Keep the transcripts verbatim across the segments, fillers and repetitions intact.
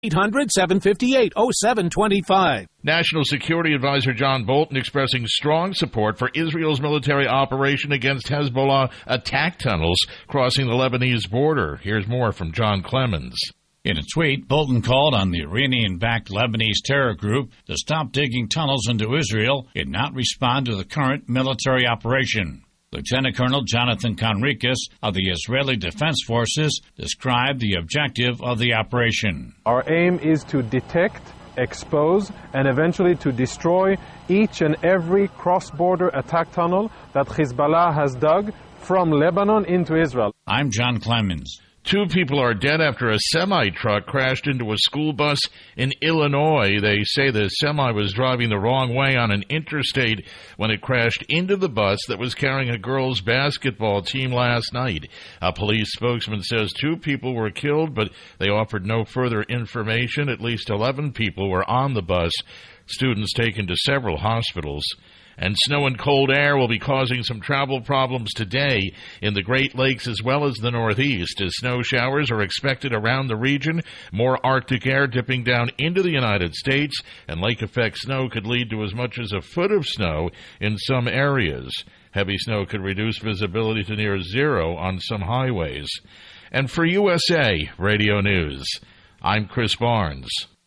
eight hundred, seven five eight, oh seven two five. National Security Advisor John Bolton expressing strong support for Israel's military operation against Hezbollah attack tunnels crossing the Lebanese border. Here's more from John Clemens. In a tweet, Bolton called on the Iranian-backed Lebanese terror group to stop digging tunnels into Israel and not respond to the current military operation. Lieutenant Colonel Jonathan Conricus of the Israeli Defense Forces described the objective of the operation. Our aim is to detect, expose, and eventually to destroy each and every cross-border attack tunnel that Hezbollah has dug from Lebanon into Israel. I'm John Clemens. Two people are dead after a semi-truck crashed into a school bus in Illinois. They say the semi was driving the wrong way on an interstate when it crashed into the bus that was carrying a girls' basketball team last night. A police spokesman says two people were killed, but they offered no further information. At least eleven people were on the bus, students taken to several hospitals. And snow and cold air will be causing some travel problems today in the Great Lakes as well as the Northeast, as snow showers are expected around the region. More Arctic air dipping down into the United States, and lake-effect snow could lead to as much as a foot of snow in some areas. Heavy snow could reduce visibility to near zero on some highways. And for U S A Radio News, I'm Chris Barnes.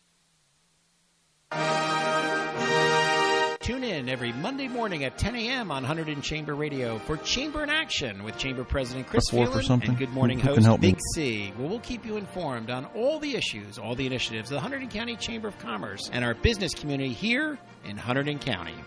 Tune in every Monday morning at ten a.m. on one hundred in Chamber Radio for Chamber in Action with Chamber President Chris Phelan and Good Morning Who host Big C. Well, we'll keep you informed on all the issues, all the initiatives of the Hunterdon County Chamber of Commerce and our business community here in Hunterdon County.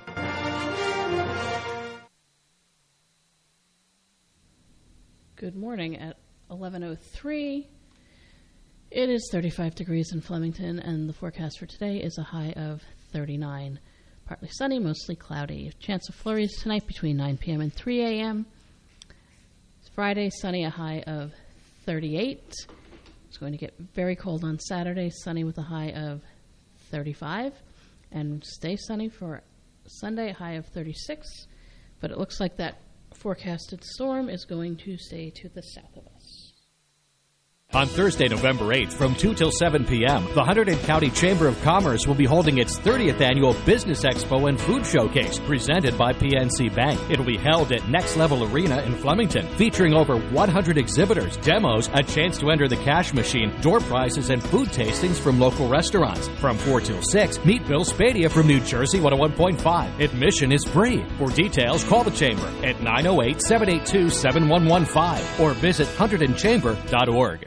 Good morning at eleven oh three. It is thirty-five degrees in Flemington, and the forecast for today is a high of thirty-nine. Partly sunny, mostly cloudy. Chance of flurries tonight between nine p.m. and three a.m. It's Friday, sunny, a high of thirty-eight. It's going to get very cold on Saturday, sunny with a high of thirty-five. And stay sunny for Sunday, a high of thirty-six. But it looks like that forecasted storm is going to stay to the south of us. On Thursday, November eighth, from two till seven p.m., the Hunterdon County Chamber of Commerce will be holding its thirtieth Annual Business Expo and Food Showcase, presented by P N C Bank. It'll be held at Next Level Arena in Flemington, featuring over one hundred exhibitors, demos, a chance to enter the cash machine, door prizes, and food tastings from local restaurants. From four till six, meet Bill Spadia from New Jersey one oh one point five. Admission is free. For details, call the Chamber at nine oh eight, seven eight two, seven one one five or visit hunterdon chamber dot org.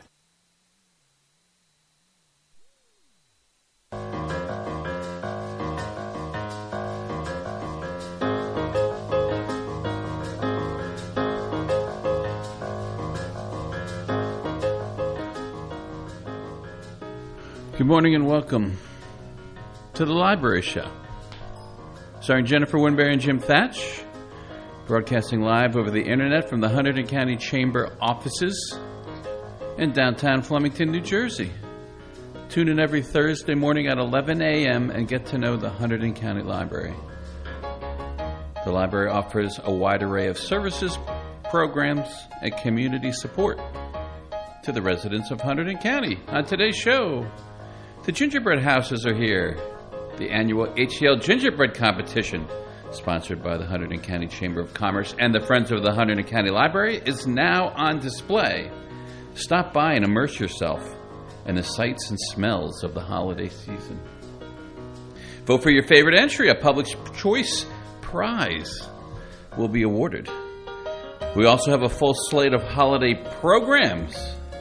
Good morning and welcome to the Library Show. Starring Jennifer Winberry and Jim Thatch, broadcasting live over the internet from the Hunterdon County Chamber offices in downtown Flemington, New Jersey. Tune in every Thursday morning at eleven a.m. and get to know the Hunterdon County Library. The library offers a wide array of services, programs, and community support to the residents of Hunterdon County. On today's show, the gingerbread houses are here. The annual H C L Gingerbread Competition, sponsored by the Hunterdon County Chamber of Commerce and the Friends of the Hunterdon County Library, is now on display. Stop by and immerse yourself in the sights and smells of the holiday season. Vote for your favorite entry. A Public Choice Prize will be awarded. We also have a full slate of holiday programs,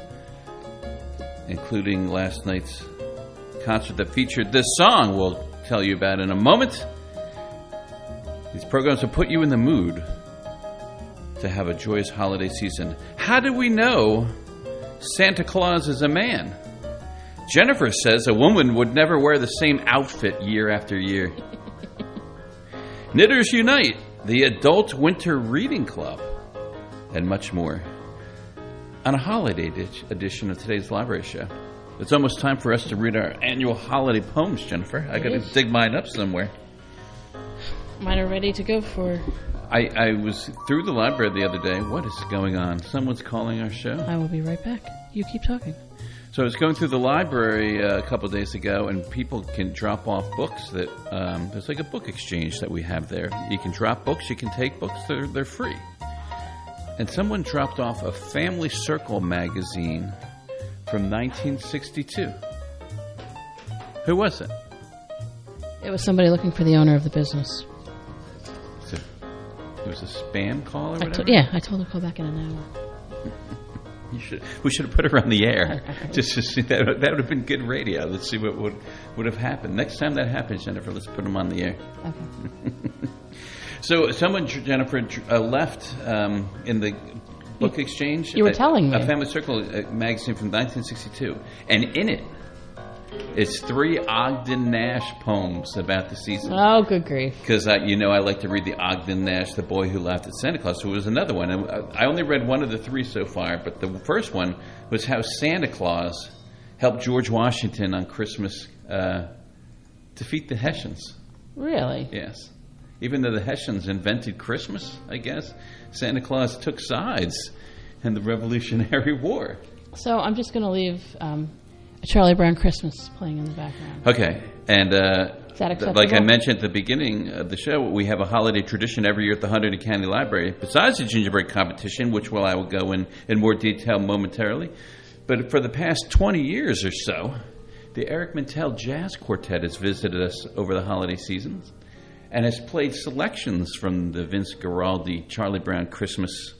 including last night's concert that featured this song we'll tell you about in a moment. These programs will put you in the mood to have a joyous holiday season. How do we know Santa Claus is a man? Jennifer says a woman would never wear the same outfit year after year. Knitters Unite, the Adult Winter Reading Club, and much more on a holiday edition of today's Library Show. It's almost time for us to read our annual holiday poems, Jennifer. I got to dig mine up somewhere. Mine are ready to go for... I, I was through the library the other day. What is going on? Someone's calling our show. I will be right back. You keep talking. So I was going through the library uh, a couple of days ago, and people can drop off books. That um, there's like a book exchange that we have there. You can drop books, you can take books. They're they're free. And someone dropped off a Family Circle magazine from nineteen sixty-two. Who was it? It was somebody looking for the owner of the business. So it was a spam call or I whatever? to- yeah, I told her to call back in an hour. You should. We should have put her on the air just to see that. That would have been good radio. Let's see what would would have happened next time that happens, Jennifer. Let's put them on the air. Okay. So, someone, Jennifer, uh, left um, in the book exchange. You were a, telling me. a Family Circle uh, magazine from nineteen sixty-two, and in it, it's three Ogden Nash poems about the season. Oh, good grief. Because, uh, you know, I like to read the Ogden Nash, The Boy Who Laughed at Santa Claus. So it was another one. And I only read one of the three so far, but the first one was how Santa Claus helped George Washington on Christmas uh, defeat the Hessians. Really? Yes. Even though the Hessians invented Christmas, I guess, Santa Claus took sides in the Revolutionary War. So I'm just going to leave um, a Charlie Brown Christmas playing in the background. Okay, and uh, Is that th- like I acceptable? mentioned at the beginning of the show, we have a holiday tradition every year at the Hunterdon County Library. Besides the gingerbread competition, which will I will go in in more detail momentarily, but for the past twenty years or so, the Eric Mintel Jazz Quartet has visited us over the holiday seasons and has played selections from the Vince Guaraldi Charlie Brown Christmas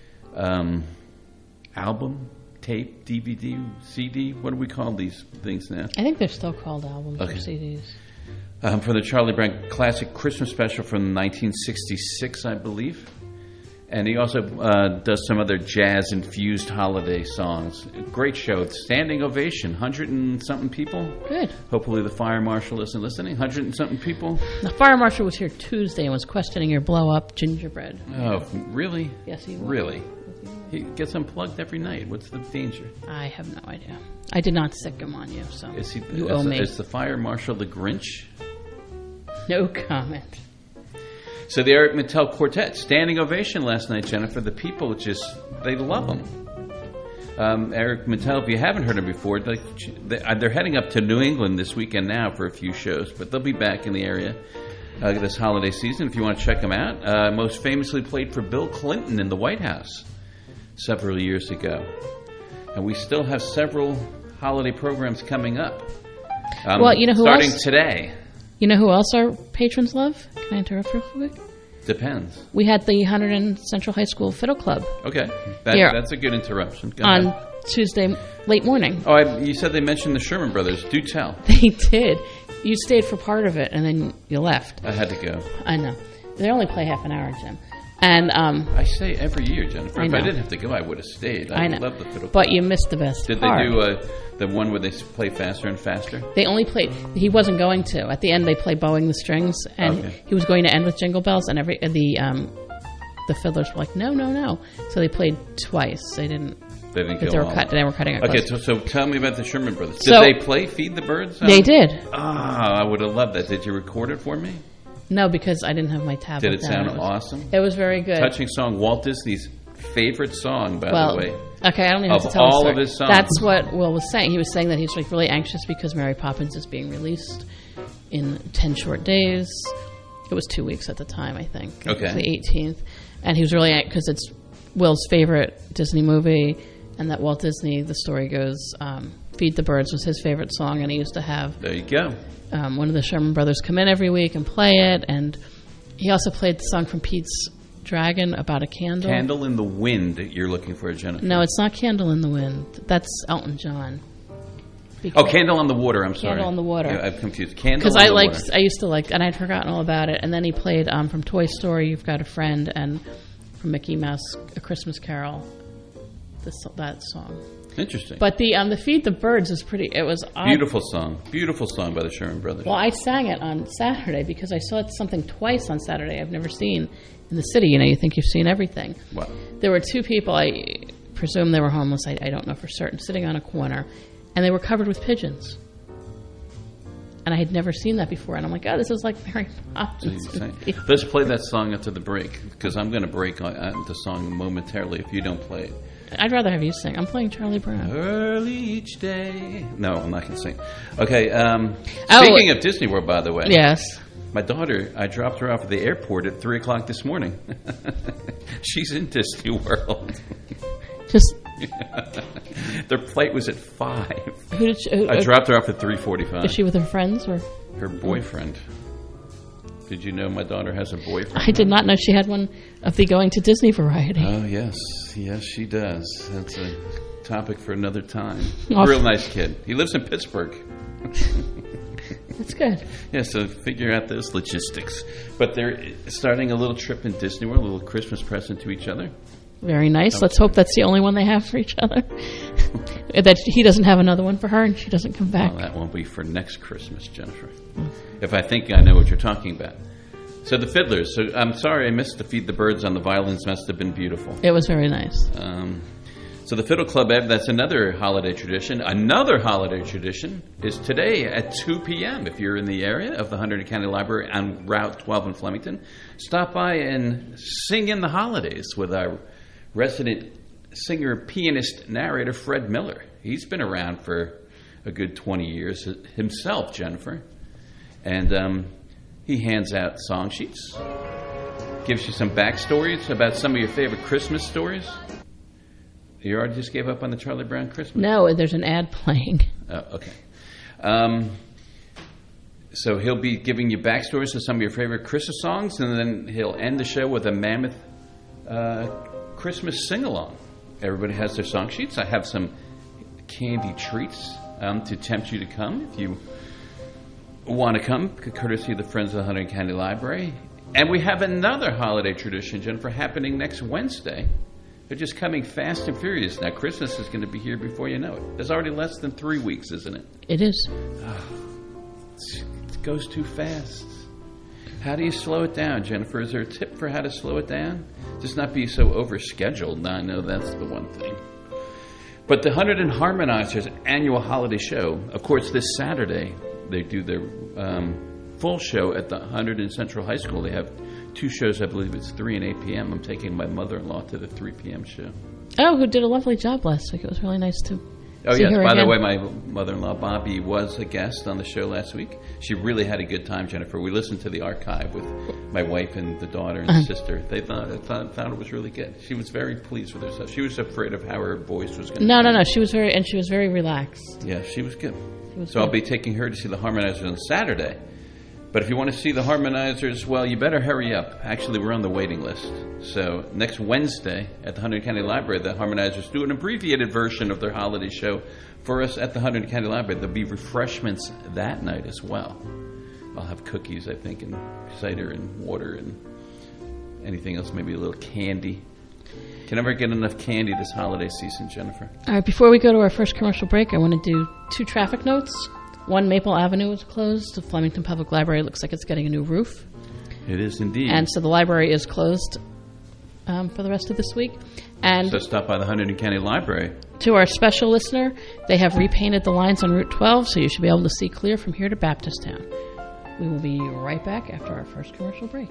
um, album. Tape, D V D, C D, what do we call these things now? I think they're still called albums Okay. or C Ds. Um, from the Charlie Brown Classic Christmas Special from nineteen sixty-six, I believe. And he also uh, does some other jazz-infused holiday songs. Great show. Standing ovation, hundred and something people. Good. Hopefully the fire marshal isn't listening. Hundred and something people. The fire marshal was here Tuesday and was questioning your blow-up gingerbread. Oh, really? Yes, he was. Really? He gets unplugged every night. What's the danger? I have no idea. I did not sick him on you, so Is he? you is, owe me. Is the fire marshal the Grinch? No comment. So the Eric Mintel Quartet, standing ovation last night, Jennifer. The people just, they love him. Um, Eric Mintel, if you haven't heard him before, they, they're heading up to New England this weekend now for a few shows, but they'll be back in the area uh, this holiday season if you want to check them out. Uh, most famously played for Bill Clinton in the White House several years ago. And we still have several holiday programs coming up. Um, Well, you know who starting else? today. You know who else our patrons love? Can I interrupt real quick? Depends. We had the Hunterdon Central High School Fiddle Club Okay, that, Here. that's a good interruption. Go on ahead. Tuesday late morning. Oh, I, you said they mentioned the Sherman Brothers. Do tell. They did. You stayed for part of it, and then you left. I had to go. I know. They only play half an hour, Jim. And um, I say every year, Jennifer. I If I know. didn't have to go, I would have stayed. I, I know. love the fiddle. But you missed the best Did part. they do uh, the one where they s- play faster and faster? They only played. He wasn't going to. At the end, they play "Bowing the Strings," and Okay. he was going to end with "Jingle Bells." And every and the um, the fiddlers were like, "No, no, no!" So they played twice. They didn't. They didn't Because go they were all- cut. They were cutting it. Okay, close. so, so tell me about the Sherman Brothers. Did So- they play "Feed the Birds"? They did. Ah, I would have loved that. Did you record it for me? No, because I didn't have my tablet. Did it down. sound was, awesome? It was very good. Touching song. Walt Disney's favorite song, by well, the way. okay, I don't even have Of to tell all the of story. his songs. That's what Will was saying. He was saying that he's like really anxious because Mary Poppins is being released in ten short days. It was two weeks at the time, I think. It Okay. was the eighteenth, and he was really because it's Will's favorite Disney movie, and that Walt Disney, the story goes, um, "Feed the Birds" was his favorite song, and he used to have There you go. um, one of the Sherman Brothers come in every week and play it, and he also played the song from Pete's Dragon about a candle. Candle in the Wind you're looking for, Jennifer. No, it's not Candle in the Wind. That's Elton John. Oh, Candle on the Water, I'm sorry. Candle on the Water. Yeah, I'm confused. Candle Because on I the liked, Water. I used to like, and I'd forgotten all about it. And then he played um, from Toy Story, "You've Got a Friend," and from Mickey Mouse, "A Christmas Carol." This that song. Interesting. But the um, the "Feed the Birds" is pretty. It was odd. Beautiful song. Beautiful song by the Sherman Brothers. Well, I sang it on Saturday because I saw something twice on Saturday I've never seen in the city. You know, you think you've seen everything. Wow. There were two people, I presume they were homeless, I, I don't know for certain, sitting on a corner, and they were covered with pigeons. And I had never seen that before, and I'm like, oh, this is like Mary Poppins. Let's play that song after the break, because I'm going to break on, on the song momentarily if you don't play it. I'd rather have you sing. I'm playing Charlie Brown. Early each day. No, I'm not going to sing. Okay. Um, Oh. speaking of Disney World, by the way. Yes. My daughter, I dropped her off at the airport at three o'clock this morning. She's in Disney World. Just Their flight was at five. who did she, who, I dropped her off at three forty-five. Is she with her friends or? Her boyfriend. Did you know my daughter has a boyfriend? I did not know she had one of the going to Disney variety. Oh, yes. Yes, she does. That's a topic for another time. Off- Real nice kid. He lives in Pittsburgh. That's good. Yeah, so figure out those logistics. But they're starting a little trip in Disney World, a little Christmas present to each other. Very nice. Let's hope that's the only one they have for each other. That he doesn't have another one for her and she doesn't come back. Well, that won't be for next Christmas, Jennifer. If I think I know what you're talking about. So the Fiddlers. So I'm sorry I missed to Feed the Birds on the violins. Must have been beautiful. It was very nice. Um, so the Fiddle Club, Ed, that's another holiday tradition. Another holiday tradition is today at two p.m. If you're in the area of the Hunterdon County Library on Route twelve in Flemington, stop by and sing in the holidays with our resident singer, pianist, narrator, Fred Miller. He's been around for a good twenty years himself, Jennifer. And um, he hands out song sheets, gives you some backstories about some of your favorite Christmas stories. You already just gave up on the Charlie Brown Christmas? No, there's an ad playing. Oh, okay. Um, so he'll be giving you backstories to some of your favorite Christmas songs, and then he'll end the show with a mammoth uh, Christmas sing-along. Everybody has their song sheets. I have some candy treats um, to tempt you to come if you want to come, courtesy of the Friends of the Hunterdon County Library. And we have another holiday tradition, Jennifer, happening next Wednesday. They're just coming fast and furious now. Christmas is going to be here before you know it. There's already less than three weeks, isn't it? It is. Oh, it goes too fast. How do you slow it down, Jennifer? Is there a tip for how to slow it down? Just not be so overscheduled. Now, I know that's the one thing. But the Hunterdon Harmonizers annual holiday show, of course, this Saturday, they do their um, full show at the Hunterdon Central High School. They have two shows, I believe it's three and eight p.m. I'm taking my mother-in-law to the three p.m. show. Oh, who did a lovely job last week. It was really nice to Oh, see yes. her By again. the way, my mother-in-law, Bobby, was a guest on the show last week. She really had a good time, Jennifer. We listened to the archive with my wife and the daughter and Uh-huh. sister. They thought, thought, thought it was really good. She was very pleased with herself. She was afraid of how her voice was going to No, no, no. She was very, and she was very relaxed. Yeah, she was good. She was so I'll good. be taking her to see the Harmonizers on Saturday. But if you want to see the Harmonizers, well, you better hurry up. Actually, we're on the waiting list. So next Wednesday at the Hunterdon County Library, the Harmonizers do an abbreviated version of their holiday show for us at the Hunterdon County Library. There'll be refreshments that night as well. I'll have cookies, I think, and cider and water and anything else, maybe a little candy. Can never get enough candy this holiday season, Jennifer. All right, before we go to our first commercial break, I want to do two traffic notes. One, Maple Avenue is closed. The Flemington Public Library looks like it's getting a new roof. It is indeed. And so the library is closed um, for the rest of this week. And So stop by the Hunterdon County Library. to our special listener, they have repainted the lines on Route twelve, so you should be able to see clear from here to Baptist-town. We will be right back after our first commercial break.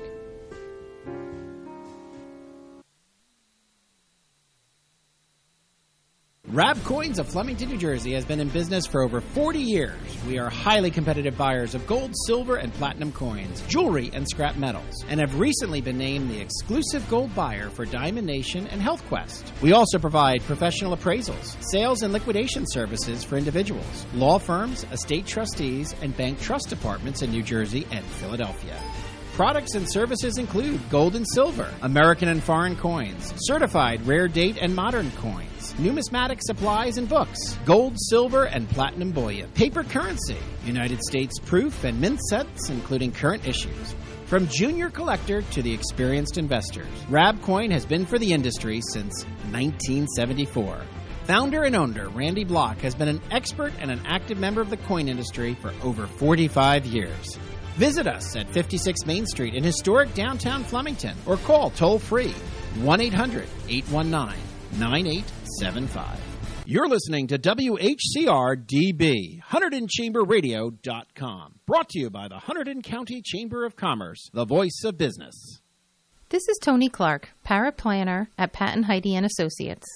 Rab Coins of Flemington, New Jersey has been in business for over forty years. We are highly competitive buyers of gold, silver, and platinum coins, jewelry, and scrap metals, and have recently been named the exclusive gold buyer for Diamond Nation and Health Quest. We also provide professional appraisals, sales and liquidation services for individuals, law firms, estate trustees, and bank trust departments in New Jersey and Philadelphia. Products and services include gold and silver, American and foreign coins, certified rare date and modern coins, numismatic supplies and books, gold, silver, and platinum bullion, paper currency, United States proof and mint sets, including current issues. From junior collector to the experienced investors, Rab Coin has been for the industry since nineteen seventy-four. Founder and owner Randy Block has been an expert and an active member of the coin industry for over forty-five years. Visit us at fifty-six Main Street in historic downtown Flemington or call toll-free one eight hundred eight one nine nine eight seven five. You're listening to W H C R D B, Hunterdon Chamber Radio dot com. Brought to you by the Hunterdon County Chamber of Commerce, the voice of business. This is Tony Clark, paraplanner at Patton Heidi and Associates.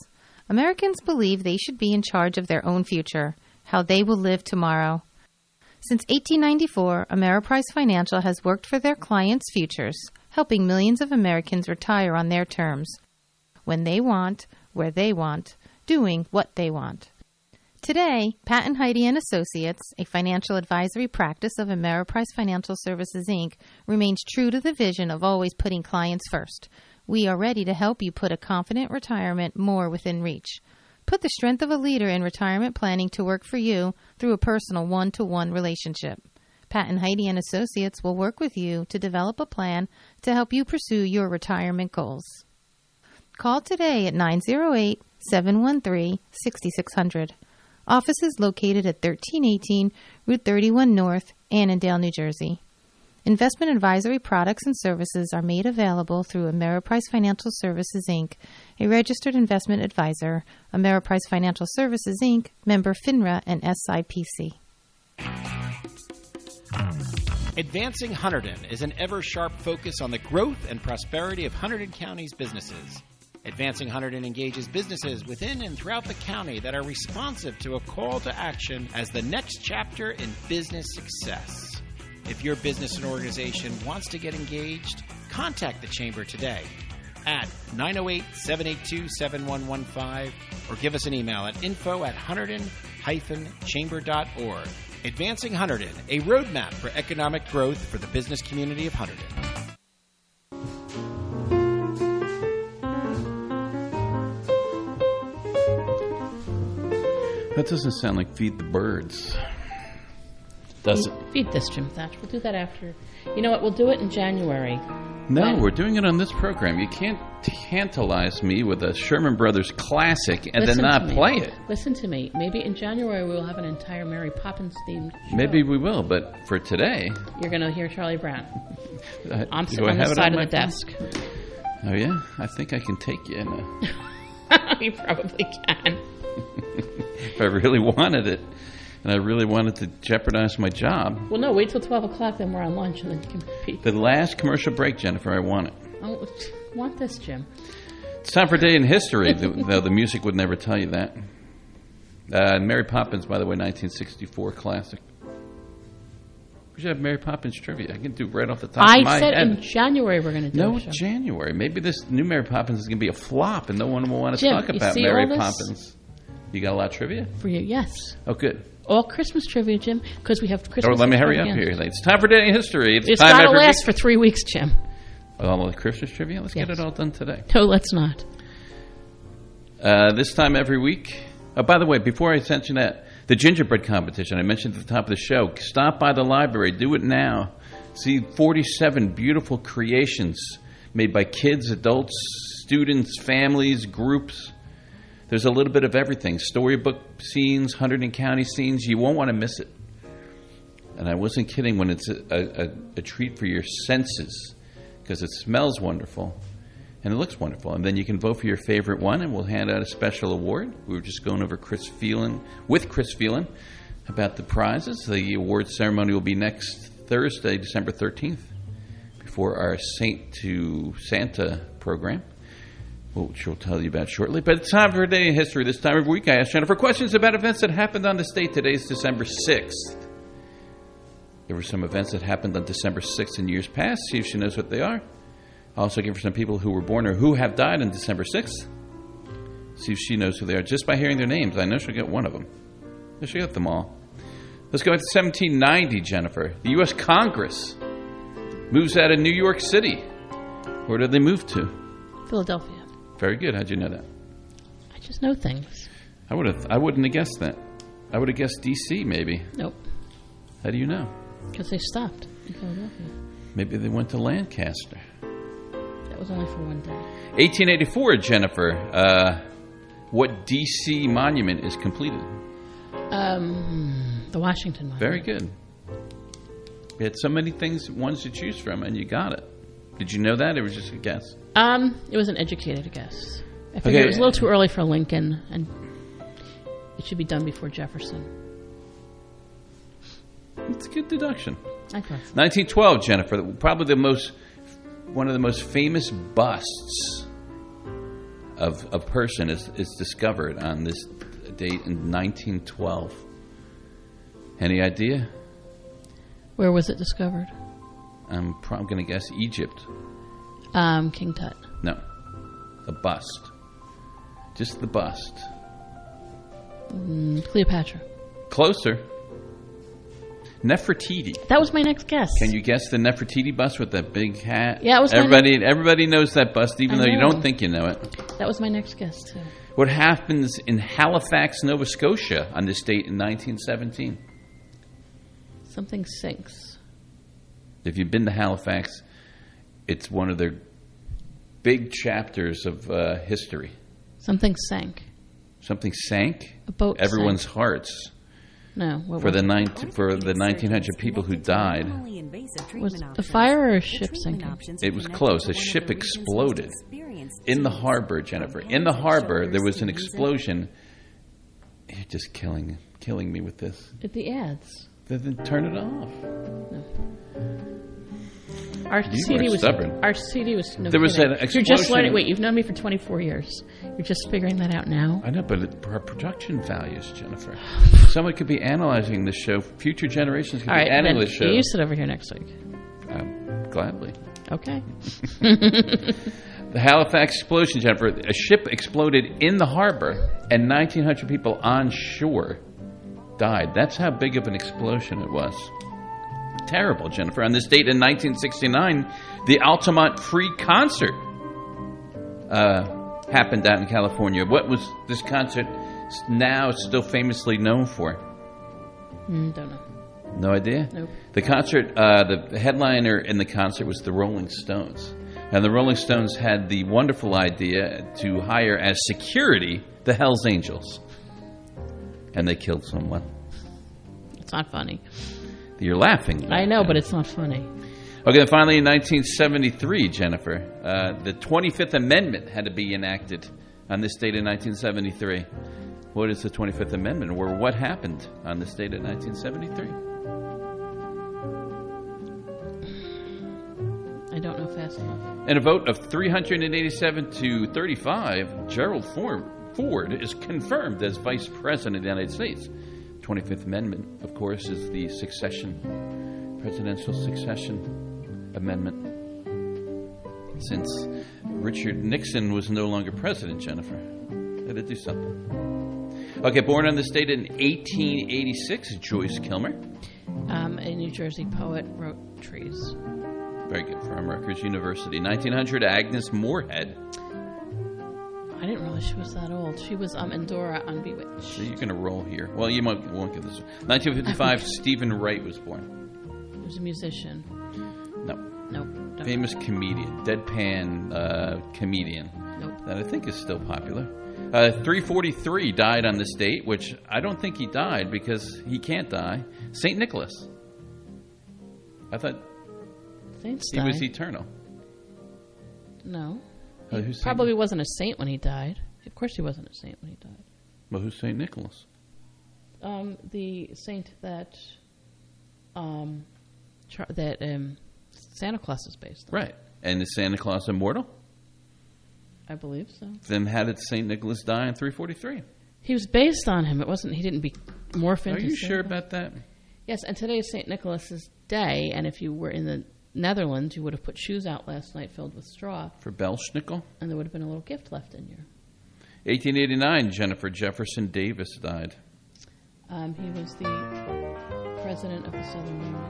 Americans believe they should be in charge of their own future, how they will live tomorrow. Since eighteen ninety-four, Ameriprise Financial has worked for their clients' futures, helping millions of Americans retire on their terms, when they want, where they want, doing what they want. Today, Pat and Heidi and Associates, a financial advisory practice of Ameriprise Financial Services, Incorporated, remains true to the vision of always putting clients first. We are ready to help you put a confident retirement more within reach. Put the strength of a leader in retirement planning to work for you through a personal one-to-one relationship. Pat and Heidi and Associates will work with you to develop a plan to help you pursue your retirement goals. Call today at nine oh eight, seven one three, six six zero zero. Office is located at thirteen eighteen Route thirty-one North, Annandale, New Jersey. Investment advisory products and services are made available through Ameriprise Financial Services, Incorporated, a registered investment advisor, Ameriprise Financial Services, Incorporated, member FINRA and S I P C. Advancing Hunterdon is an ever-sharp focus on the growth and prosperity of Hunterdon County's businesses. Advancing Hunterdon engages businesses within and throughout the county that are responsive to a call to action as the next chapter in business success. If your business and organization wants to get engaged, contact the Chamber today at nine oh eight, seven eight two, seven one one five or give us an email at info at hunterdon dash chamber dot org. Advancing Hunterdon, a roadmap for economic growth for the business community of Hunterdon. That doesn't sound like Feed the Birds. Does it? Feed this, Jim Thatch. We'll do that after. You know what? We'll do it in January. No, when? We're doing it on this program. You can't tantalize me with a Sherman Brothers classic and Listen then not to play it. Listen to me. Maybe in January we will have an entire Mary Poppins themed show. Maybe we will, but for today... You're going to hear Charlie Brown. Uh, I'm sitting on the side of the desk. Oh, yeah? I think I can take you in a... You probably can. If I really wanted it, and I really wanted to jeopardize my job. Well, no, wait till twelve o'clock, then we're on lunch, and then you can compete. The last commercial break, Jennifer, I want it. Oh, want this, Jim. It's time for a day in history, though the music would never tell you that. Uh, Mary Poppins, by the way, nineteen sixty-four classic. We should have Mary Poppins trivia. I can do right off the top I of my head. I said in January we're going to do No, a show. January. Maybe this new Mary Poppins is going to be a flop, and no one will want to Jim, talk about you see Mary all this? Poppins. You got a lot of trivia? For you, yes. Oh, good. All Christmas trivia, Jim, because we have Christmas. Oh, let me hurry up here. It's time for Day in History. It's, it's time got to every last week. for three weeks, Jim. All the Christmas trivia? Let's yes. get it all done today. No, let's not. Uh, this time every week. Oh, by the way, before I mention that, the gingerbread competition I mentioned at the top of the show. Stop by the library. Do it now. See forty-seven beautiful creations made by kids, adults, students, families, groups. There's a little bit of everything. Storybook scenes, Hunterdon County scenes. You won't want to miss it. And I wasn't kidding when it's a, a, a treat for your senses because it smells wonderful and it looks wonderful. And then you can vote for your favorite one and we'll hand out a special award. We were just going over Chris Phelan, with Chris Phelan about the prizes. The award ceremony will be next Thursday, December thirteenth, before our Saint to Santa program, which we'll tell you about shortly. But it's time for a day in history. This time of week, I asked Jennifer questions about events that happened on this date. Today's December sixth. There were some events that happened on December sixth in years past. See if she knows what they are. I'll also give her some people who were born or who have died on December sixth. See if she knows who they are just by hearing their names. I know she'll get one of them. She'll get them all. Let's go back to seventeen ninety, Jennifer. The U S Congress moves out of New York City. Where did they move to? Philadelphia. Very good. How'd you know that? I just know things. I would have. I wouldn't have guessed that. I would have guessed D C maybe. Nope. How do you know? Because they stopped in Philadelphia. Maybe they went to Lancaster. That was only for one day. eighteen eighty-four, Jennifer. Uh, what D C monument is completed? Um, the Washington Monument. Very good. We had so many things, ones to choose from, and you got it. Did you know that, or was it just a guess? Um, it was an educated guess. I figured Okay. it was a little too early for Lincoln, and it should be done before Jefferson. It's a good deduction. I thought so. nineteen twelve, Jennifer. Probably the most, one of the most famous busts of a person is, is discovered on this date in nineteen twelve. Any idea? Where was it discovered? I'm, pro- I'm going to guess Egypt. Um, King Tut. No. A bust. Just the bust. Mm, Cleopatra. Closer. Nefertiti. That was my next guess. Can you guess the Nefertiti bust with that big hat? Yeah, it was my everybody. Everybody knows that bust, even I though you know. don't think you know it. That was my next guess, too. What happens in Halifax, Nova Scotia, on this date in nineteen seventeen? Something sinks. If you've been to Halifax, it's one of their big chapters of uh, history. Something sank. Something sank. A boat Everyone's sank. hearts. No. What for was the it? nine, for the nineteen hundred people who died. Was a fire or a ship sinking? It was close. A ship exploded in the harbor, Jennifer. In the harbor, there was an explosion. You're just killing, killing me with this. At the ads. Then turn it off. No. Our You C D are was stubborn. Our C D was no There was kidding. an You're just explosion. learning. Wait, you've known me for twenty-four years. You're just figuring that out now. I know, but it, our production values, Jennifer. Someone could be analyzing this show. Future generations could All right, be analyzing then this show. you sit over here next week. Um, gladly. Okay. The Halifax explosion, Jennifer. A ship exploded in the harbor, and nineteen hundred people on shore died. That's how big of an explosion it was. Terrible, Jennifer. On this date in nineteen sixty-nine, the Altamont Free Concert uh, happened out in California. What was this concert now still famously known for? Mm, don't know. No idea? Nope. The concert, uh, the headliner in the concert was the Rolling Stones. And the Rolling Stones had the wonderful idea to hire as security the Hells Angels. And they killed someone. It's not funny. You're laughing. I know, but it's not funny. Okay, then finally in nineteen seventy-three, Jennifer, uh, the twenty-fifth Amendment had to be enacted on this date in nineteen seventy-three. What is the twenty-fifth Amendment, or what happened on this date in nineteen seventy-three? I don't know fast enough. In a vote of three hundred eighty-seven to thirty-five, Gerald Ford is confirmed as Vice President of the United States. twenty-fifth Amendment, of course, is the succession, presidential succession amendment. Since Richard Nixon was no longer president, Jennifer, had to do something. Okay, born on this date in eighteen eighty-six, Joyce Kilmer. Um, a New Jersey poet wrote Trees. Very good, from Rutgers University. nineteen hundred, Agnes Moorehead. I didn't realize she was that old. She was um, Endora on Bewitched. So you're going to roll here. Well, you might, won't get this. nineteen fifty-five, Stephen Wright was born. He was a musician. No. Nope. Don't. Famous comedian, deadpan uh, comedian. Nope. That I think is still popular. Uh, three forty-three died on this date, which I don't think he died because he can't die. Saint Nicholas. I thought Saints he died. was eternal. No. Uh, He who's probably Saint? wasn't a saint when he died. Of course he wasn't a saint when he died. Well, who's Saint Nicholas? Um, the saint that um, Char- that um, Santa Claus is based on. Right. And is Santa Claus immortal? I believe so. Then how did Saint Nicholas die in three forty-three? He was based on him. It wasn't. He didn't be morph into. Are you Santa sure Claus. about that? Yes, and today is Saint Nicholas's day. And if you were in the Netherlands, you would have put shoes out last night filled with straw, For Belschnickel? and there would have been a little gift left in you. eighteen eighty-nine, Jennifer Jefferson Davis died. Um, he was the president of the Southern Union,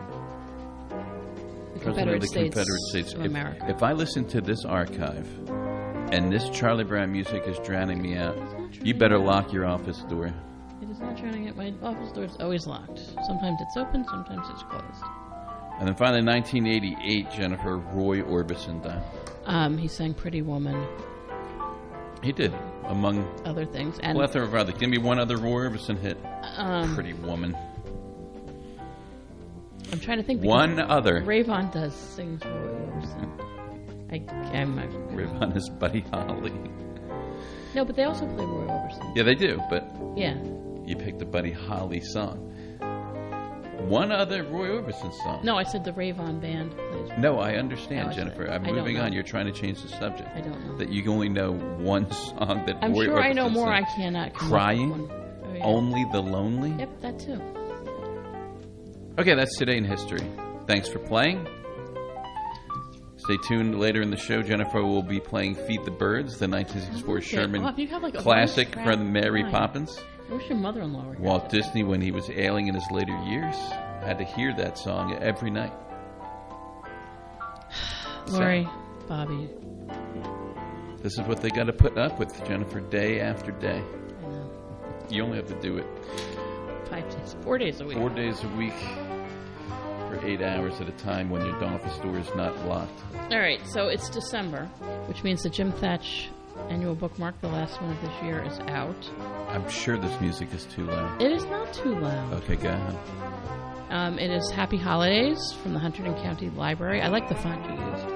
the President Confederate of the States Confederate States of if, America. If I listen to this archive and this Charlie Brown music is drowning me out, you better lock your office door. It is not trying to get my office door is always locked. Sometimes it's open, sometimes it's closed. And then finally, nineteen eighty-eight, Jennifer, Roy Orbison died. Um, he sang "Pretty Woman," He did, among other things, a and plethora of other. Give me one other Roy Orbison hit. um, Pretty Woman. I'm trying to think. because One other. Rayvon does sing Roy Orbison. I, I'm not. Rayvon is Buddy Holly. No, but they also play Roy Orbison. Yeah, they do, but Yeah. you picked the Buddy Holly song. One other Roy Orbison song. No, I said the Ravon Band plays. No, I understand, No, I Jennifer. said- I'm I don't moving know. on. You're trying to change the subject. I don't know. That you only know one song that I'm Roy sure I know Orbison more. I sang. cannot. come up Crying? with one. Oh, yeah. Only the Lonely? Yep, that too. Okay, that's Today in History. Thanks for playing. Stay tuned later in the show. Jennifer will be playing Feed the Birds, the nineteen sixty-four Okay. Sherman Oh, you have, like, a classic one-track from Mary mind. Poppins. I wish your mother-in-law were here. Walt Disney, when he was ailing in his later years, had to hear that song every night. Lori, Bobby, This is what they got to put up with, Jennifer, day after day. I know. You only have to do it Five days, four days a week. four days a week for eight hours at a time when your office door is not locked. All right, so it's December, which means the Jim Thatch annual bookmark, the last one of this year, is out. I'm sure this music is too loud. It is not too loud. Okay, go ahead. Um, it is Happy Holidays from the Hunterdon County Library. I like the font you used.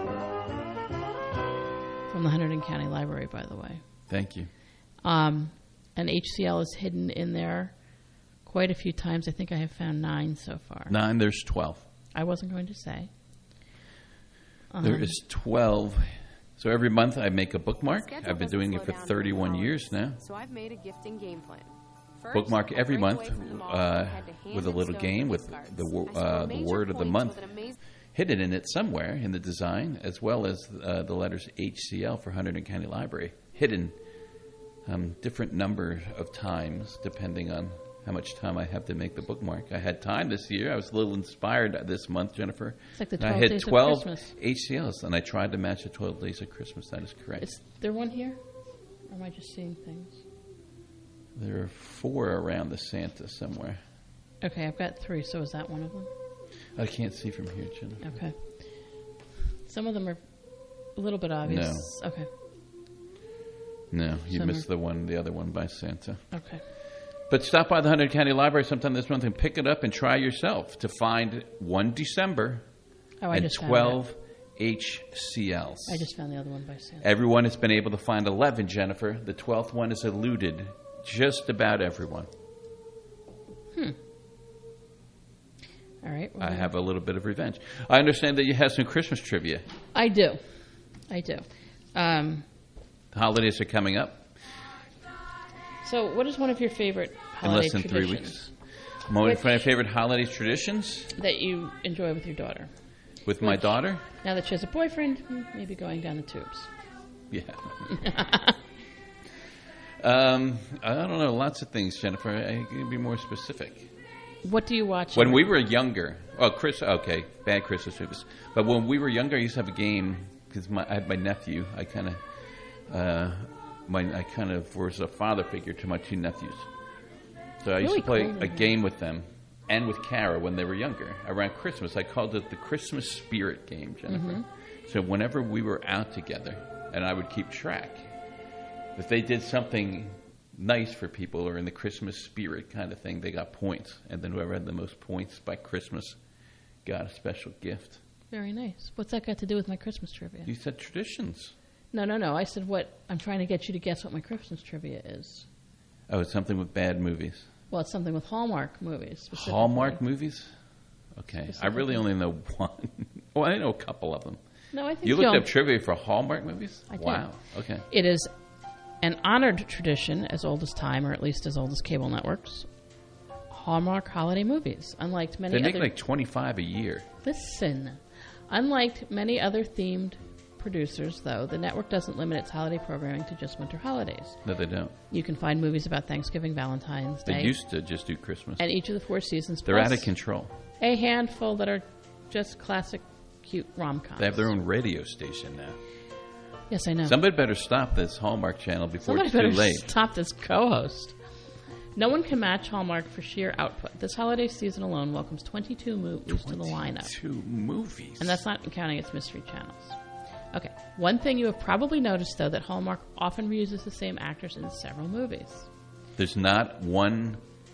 From the Hunterdon County Library, by the way. Thank you. Um, and H C L is hidden in there quite a few times. I think I have found nine so far. Nine, there's twelve. I wasn't going to say. Um, There is twelve. So every month I make a bookmark. Schedule I've been doesn't doing it slow for down thirty-one during years now. So I've made a gifting game plan. First, Bookmark I'll every break month away from the mall uh, and head to Hand with a and little Stone game with gift the cards. wo- I score uh, the major word of the points month with an amazing- hidden in it somewhere in the design, as well as uh, the letters H C L for Hunterdon County Library. Hidden um, different number of times depending on how much time I have to make the bookmark. I had time this year. I was a little inspired this month, Jennifer. It's like the And I twelve had days of twelve Christmas. H C Ls, and I tried to match the twelve days of Christmas. That is correct. Is there one here? Or am I just seeing things? There are four around the Santa somewhere. Okay, I've got three, so is that one of them? I can't see from here, Jennifer. Okay. Some of them are a little bit obvious. No. Okay. No, you Some missed are- the one, the other one by Santa. Okay. But stop by the Hunterdon County Library sometime this month and pick it up and try yourself to find one December Oh, I and just found twelve H C Ls. I just found the other one by Santa. Everyone has been able to find eleven, Jennifer. The twelfth one is eluded just about everyone. Hmm. All right. well, I have a little bit of revenge. I understand that you have some Christmas trivia. I do. I do. Um, The holidays are coming up so, what is one of your favorite in holiday less than three traditions weeks. One of my favorite holiday traditions that you enjoy with your daughter? with my Which- daughter. Now that she has a boyfriend, hmm, maybe going down the tubes. Yeah. um, I don't know. Lots of things, Jennifer. I can be more specific. What do you watch? When every- we were younger, oh, Chris, okay, bad Christmas movies. But when we were younger, I used to have a game because I had my nephew. I kind of, uh, my, I kind of was a father figure to my two nephews. So I used Really to play cool, a man. game with them and with Kara when they were younger around Christmas. I called it the Christmas Spirit Game, Jennifer. Mm-hmm. So whenever we were out together, and I would keep track, if they did something nice for people or in the Christmas spirit kind of thing, they got points. And then whoever had the most points by Christmas got a special gift. Very nice. What's that got to do with my Christmas trivia? You said traditions. No, no, no. I said what I'm trying to get you to guess what my Christmas trivia is. Oh, it's something with bad movies. Well, it's something with Hallmark movies. specifically. Hallmark movies? Okay. I Specifically. really only know one. Well, I know a couple of them. No, I think You looked you'll- up trivia for Hallmark movies? I did. Wow. Okay. It is an honored tradition, as old as time, or at least as old as cable networks. Hallmark holiday movies, unlike many They make other. like twenty-five a year. Listen, unlike many other themed producers, though, the network doesn't limit its holiday programming to just winter holidays. No, they don't. You can find movies about Thanksgiving, Valentine's They Day, used to just do Christmas. and each of the four seasons. They're plus out of control. A handful that are just classic, cute rom-coms. They have their own radio station now. Yes, I know. Somebody better stop this Hallmark channel before Somebody it's too better late. stop this co-host. No one can match Hallmark for sheer output. This holiday season alone welcomes twenty-two movies to the lineup. Two movies. And that's not counting its mystery channels. Okay, one thing you have probably noticed, though, that Hallmark often reuses the same actors in several movies. There's not one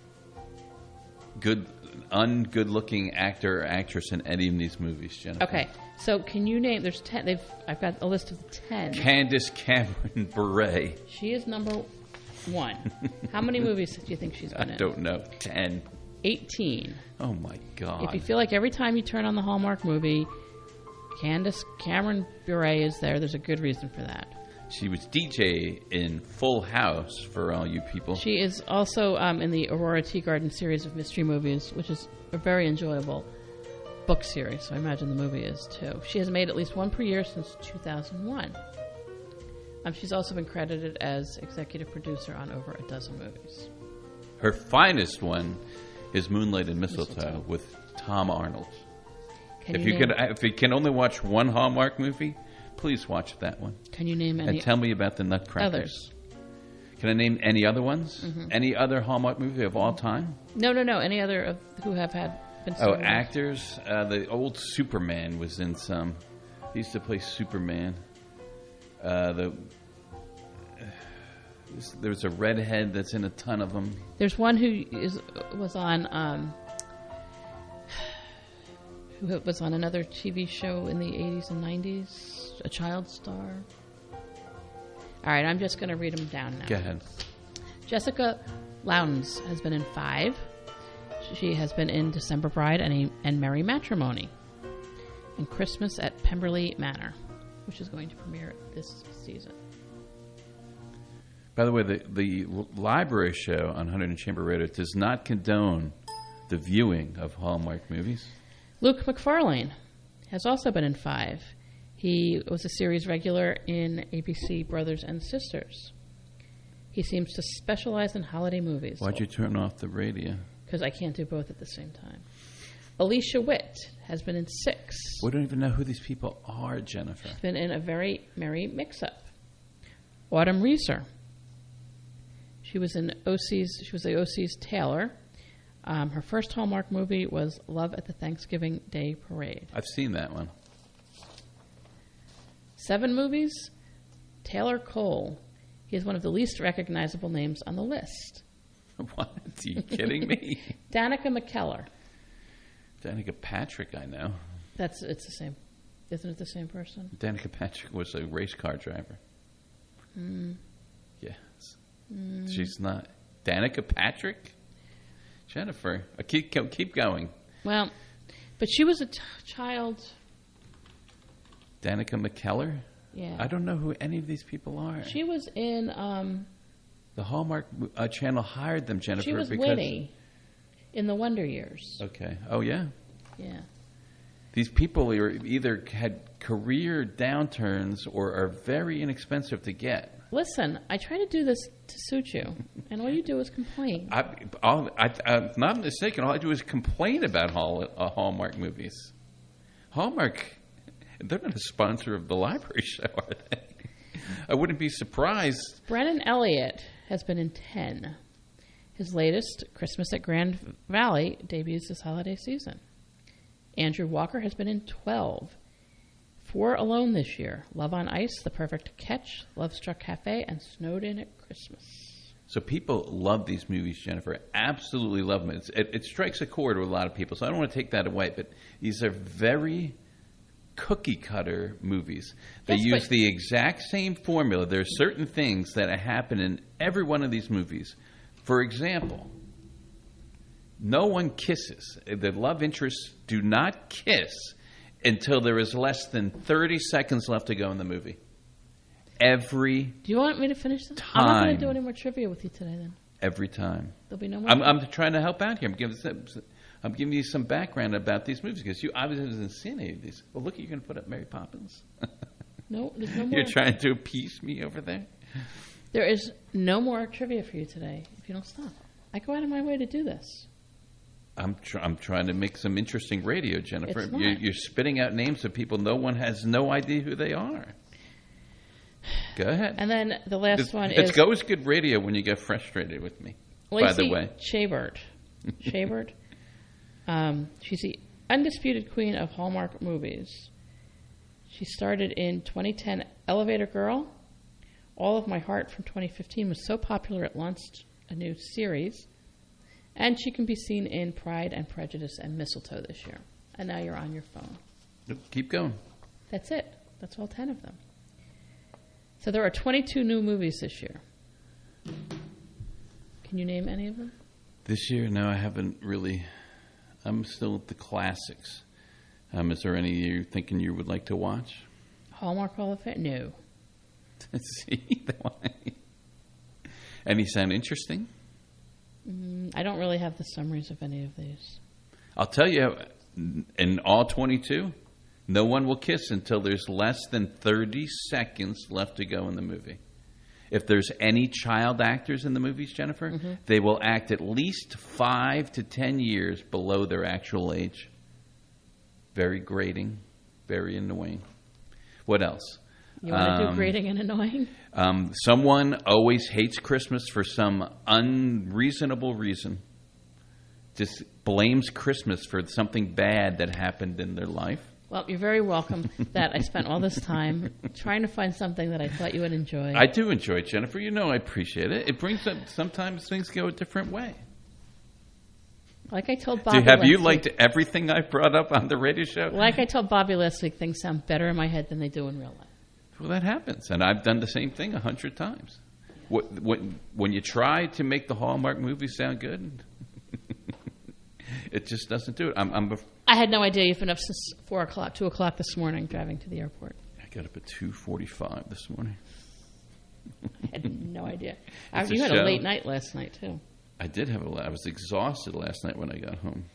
good, un-good-looking actor or actress in any of these movies, Jennifer. Okay, so can you name? There's ten. They've. I've got a list of ten. Candace Cameron Bure. She is number one. How many movies do you think she's I been in? don't know. Ten. eighteen. Oh, my God. If you feel like every time you turn on the Hallmark movie, Candace Cameron Bure is there, there's a good reason for that. She was D J in Full House for all you people. She is also um, in the Aurora Teagarden series of mystery movies, which is a very enjoyable book series, so I imagine the movie is too. She has made at least one per year since two thousand one. Um, she's also been credited as executive producer on over a dozen movies. Her finest one is Moonlight and Mistletoe, Mistletoe. with Tom Arnold. Can if you you name, could, if you can only watch one Hallmark movie, please watch that one. Can you name any And tell me about the Nutcrackers. others? Can I name any other ones? Mm-hmm. Any other Hallmark movie of all time? No, no, no. Any other of who have had been Oh, stars? actors. Uh, the old Superman was in some. He used to play Superman. Uh, the there was a redhead that's in a ton of them. There's one who is was on um, who was on another T V show in the eighties and nineties, a child star. All right, I'm just going to read them down now. Go ahead. Jessica Lowndes has been in five. She has been in December Bride and, a, and Merry Matrimony, and Christmas at Pemberley Manor, which is going to premiere this season. By the way, the, the library show on Hunter and Chamber Radio does not condone the viewing of Hallmark movies. Luke McFarlane has also been in five. He was a series regular in A B C Brothers and Sisters. He seems to specialize in holiday movies. Why'd you turn off the radio? Because I can't do both at the same time. Alicia Witt has been in six. We don't even know who these people are, Jennifer. She's been in A Very Merry Mix-Up. Autumn Reeser. She was in O C's. She was the O C's Taylor. Um, her first Hallmark movie was Love at the Thanksgiving Day Parade. I've seen that one. Seven movies. Taylor Cole. He is one of the least recognizable names on the list. What? Are you kidding me? Danica McKellar. Danica Patrick, I know. That's it's the same. Isn't it the same person? Danica Patrick was a race car driver. Mm. Yes. Mm. She's not. Danica Patrick? Jennifer. Uh, keep, keep going. Well, but she was a t- child. Danica McKellar? Yeah. I don't know who any of these people are. She was in. Um, the Hallmark uh, Channel hired them, Jennifer. She was because... Winnie in the Wonder Years. Okay. Oh, yeah? Yeah. These people are either had career downturns or are very inexpensive to get. Listen, I try to do this to suit you, and all you do is complain. I, I'll, I, I'm not mistaken. All I do is complain about Hall, uh, Hallmark movies. Hallmark, they're not a sponsor of the library show, are they? I wouldn't be surprised. Brennan Elliott has been in ten. His latest, Christmas at Grand Valley, debuts this holiday season. Andrew Walker has been in twelve. Four alone this year. Love on Ice, The Perfect Catch, Love Struck Cafe, and Snowed In at Christmas. So people love these movies, Jennifer. Absolutely love them. It's, it, it strikes a chord with a lot of people, so I don't want to take that away. But these are very cookie-cutter movies. They Yes, use but- the exact same formula. There are certain things that happen in every one of these movies. For example, no one kisses. The love interests do not kiss until there is less than thirty seconds left to go in the movie. Every Do you want me to finish this? I'm not going Time. to do any more trivia with you today, then. every time. There'll be no more. I'm, I'm trying to help out here. I'm giving, some, I'm giving you some background about these movies because you obviously haven't seen any of these. Well, look, you're going to put up Mary Poppins. no, there's no more. You're trying to appease me over there? There is no more trivia for you today if you don't stop. I go out of my way to do this. I'm tr- I'm trying to make some interesting radio, Jennifer. It's not. You're, you're spitting out names of people no one has no idea who they are. Go ahead. And then the last It's, one it's is always good radio when you get frustrated with me. Lacey by the way, Chabert. Chabert. Um, she's the undisputed queen of Hallmark movies. She started in twenty ten Elevator Girl. All of My Heart from twenty fifteen was so popular it launched a new series. And she can be seen in Pride and Prejudice and Mistletoe this year. And now you're on your phone. keep going. That's it. That's all ten of them. So there are twenty-two new movies this year. Can you name any of them? This year, no, I haven't really. I'm still at the classics. Um, is there any you're thinking you would like to watch? Hallmark Hall of Fame? No. See, that one. Any sound interesting? Mm, I don't really have the summaries of any of these. I'll tell you, in all twenty-two, no one will kiss until there's less than thirty seconds left to go in the movie. If there's any child actors in the movies, Jennifer, mm-hmm. they will act at least five to ten years below their actual age. Very grating, very annoying. What else? You want to um, do grating and annoying? Um, someone always hates Christmas for some unreasonable reason. Just blames Christmas for something bad that happened in their life. Well, you're very welcome that I spent all this time trying to find something that I thought you would enjoy. I do enjoy it, Jennifer. You know I appreciate it. It brings up, sometimes things go a different way. Like I told Bobby do, Have last you week, liked everything I brought up on the radio show? Like I told Bobby last week, things sound better in my head than they do in real life. Well, that happens. And I've done the same thing a hundred times. When, when you try to make the Hallmark movies sound good, it just doesn't do it. I'm, I'm bef- I had no idea you've been up since four o'clock, two o'clock this morning, driving to the airport. I got up at two forty-five this morning. I had no idea. I, It's you a had show. a late night last night too. I did have a. I was exhausted last night when I got home.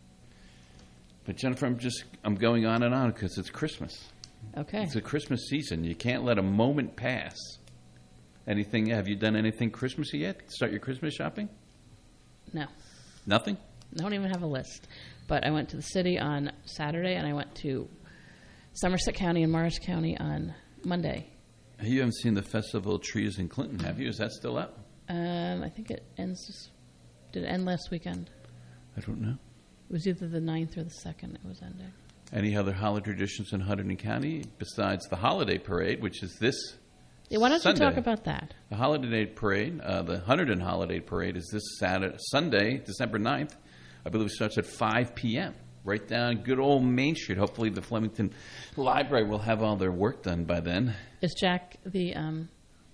But Jennifer, I'm just I'm going on and on because it's Christmas. Okay. It's a Christmas season. You can't let a moment pass. Anything? Have you done anything Christmassy yet? Start your Christmas shopping? No. Nothing? I don't even have a list. But I went to the city on Saturday, and I went to Somerset County and Morris County on Monday. You haven't seen the Festival of Trees in Clinton, have you? Is that still up? Um, I think it ends. This, did it end last weekend? I don't know. It was either the ninth or the second. It was ending. Any other holiday traditions in Hunterdon County besides the holiday parade, which is this Yeah, why don't Sunday? you talk about that? The holiday parade, uh, the Hunterdon holiday parade, is this Saturday, Sunday, December ninth. I believe it starts at five p.m. right down good old Main Street. Hopefully, the Flemington Library will have all their work done by then. Is Jack the um,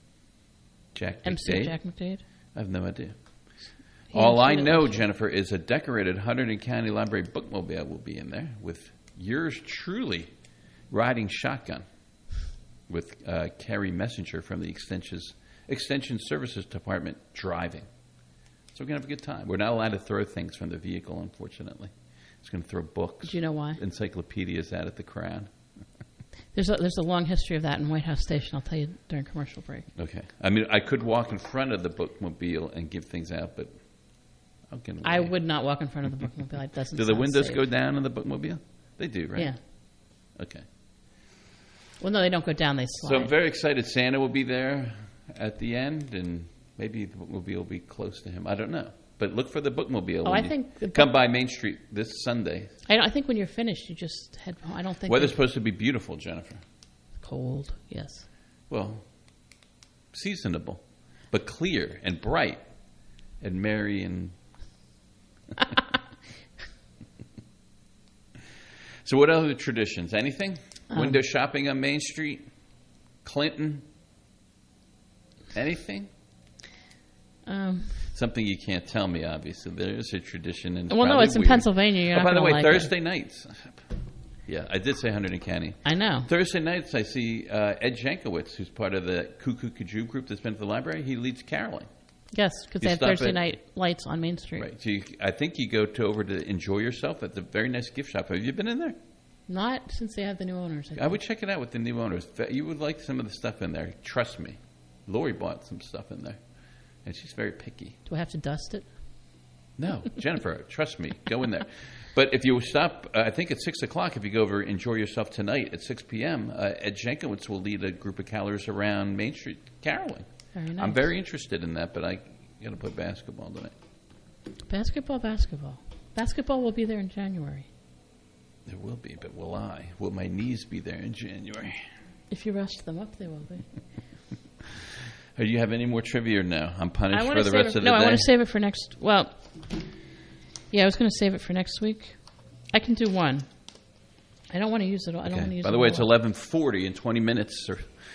Jack M C McDade? Jack McDade? I have no idea. He All I actually know, lives- Jennifer, is a decorated Hunterdon County Library bookmobile will be in there with yours truly riding shotgun with uh, Carrie Messenger from the Extensions, Extension Services Department driving. So we're going to have a good time. We're not allowed to throw things from the vehicle, unfortunately. It's going to throw books. Do you know why? Encyclopedias out at the Crown. There's a, there's a long history of that in White House Station. I'll tell you during commercial break. Okay. I mean, I could walk in front of the bookmobile and give things out, but I'll get away. I would not walk in front of the bookmobile. It doesn't. Do the sound windows safe. go down in the bookmobile? They do, right? Yeah. Okay. Well, no, they don't go down. They So slide. I'm very excited. Santa will be there at the end, and maybe the bookmobile will be close to him. I don't know. But look for the bookmobile. Oh, when I you think the come book- by Main Street this Sunday. I, don't- I think when you're finished, you just head home. I don't think Weather's they- supposed to be beautiful, Jennifer. cold. Yes. Well, seasonable, but clear and bright and merry and. So, what other traditions? Anything? Um, Window shopping on Main Street, Clinton. Anything? Um, Something you can't tell me. Obviously, there is a tradition. And well, no, probably it's in weird. Pennsylvania. You're Oh, not by the gonna way, like Thursday it. nights. Yeah, I did say Hunterdon County. I know. Thursday nights, I see uh, Ed Jankowitz, who's part of the Cuckoo Kajou group that's been to the library. He leads caroling. Yes, because You they have stop Thursday at- night lights on Main Street. Right. So you, I think you go to over to enjoy yourself at the very nice gift shop. Have you been in there? Not since they have the new owners. I, I would check it out with the new owners. You would like some of the stuff in there. Trust me. Lori bought some stuff in there, and she's very picky. Do I have to dust it? No, Jennifer, trust me. Go in there. But if you stop, uh, I think at six o'clock, if you go over Enjoy Yourself Tonight at six p.m., uh, Ed Jankowitz will lead a group of carolers around Main Street caroling. Very nice. I'm very interested in that, but I got to play basketball tonight. Basketball, basketball. Basketball will be there in January. There will be, but will I? Will my knees be there in January? If you rest them up, they will be. Do you have any more trivia or no? I'm punished I for wanna the save rest it, of the no, day? I want to save it for next. Well, yeah, I was going to save it for next week. I can do one. I don't want to use it all. I don't Okay. want to use By it the way, all it's up. eleven forty in twenty minutes or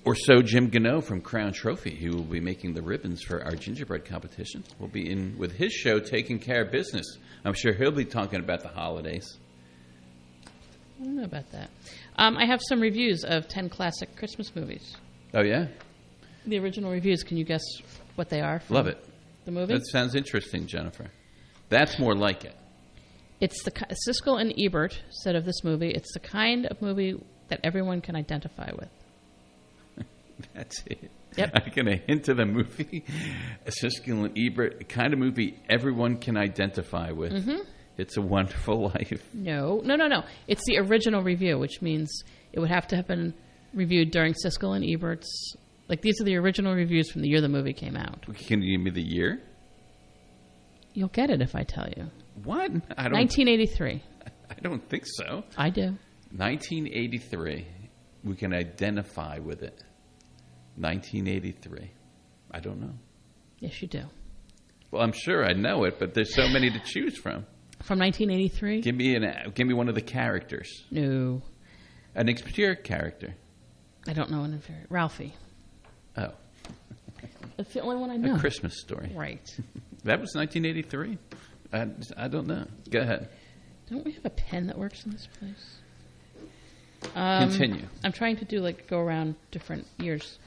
Or so Jim Gano from Crown Trophy, who will be making the ribbons for our gingerbread competition, will be in with his show, Taking Care of Business. I'm sure he'll be talking about the holidays. I don't know about that. Um, I have some reviews of ten classic Christmas movies. Oh, yeah? The original reviews. Can you guess what they are? Love it. The movie? That sounds interesting, Jennifer. That's more like it. It's the Siskel and Ebert said of this movie, it's the kind of movie that everyone can identify with. That's it. Yep. I can a hint of the movie. Siskel and Ebert, the kind of movie everyone can identify with. Mm-hmm. It's a Wonderful Life. No, no, no, no. It's the original review, which means it would have to have been reviewed during Siskel and Ebert's. Like, these are the original reviews from the year the movie came out. Can you give me the year? You'll get it if I tell you. What? I don't. nineteen eighty-three. I don't think so. I do. nineteen eighty-three. We can identify with it. nineteen eighty-three. I don't know. Yes, you do. Well, I'm sure I know it, but there's so many to choose from. From nineteen eighty-three? Give me an. Give me one of the characters. No. An obscure character. I don't know an inferior. Ralphie. Oh. It's the only one I know. A Christmas Story. Right. That was nineteen eighty-three. I, I don't know. Go ahead. Don't we have a pen that works in this place? Um, Continue. I'm trying to do like go around different years.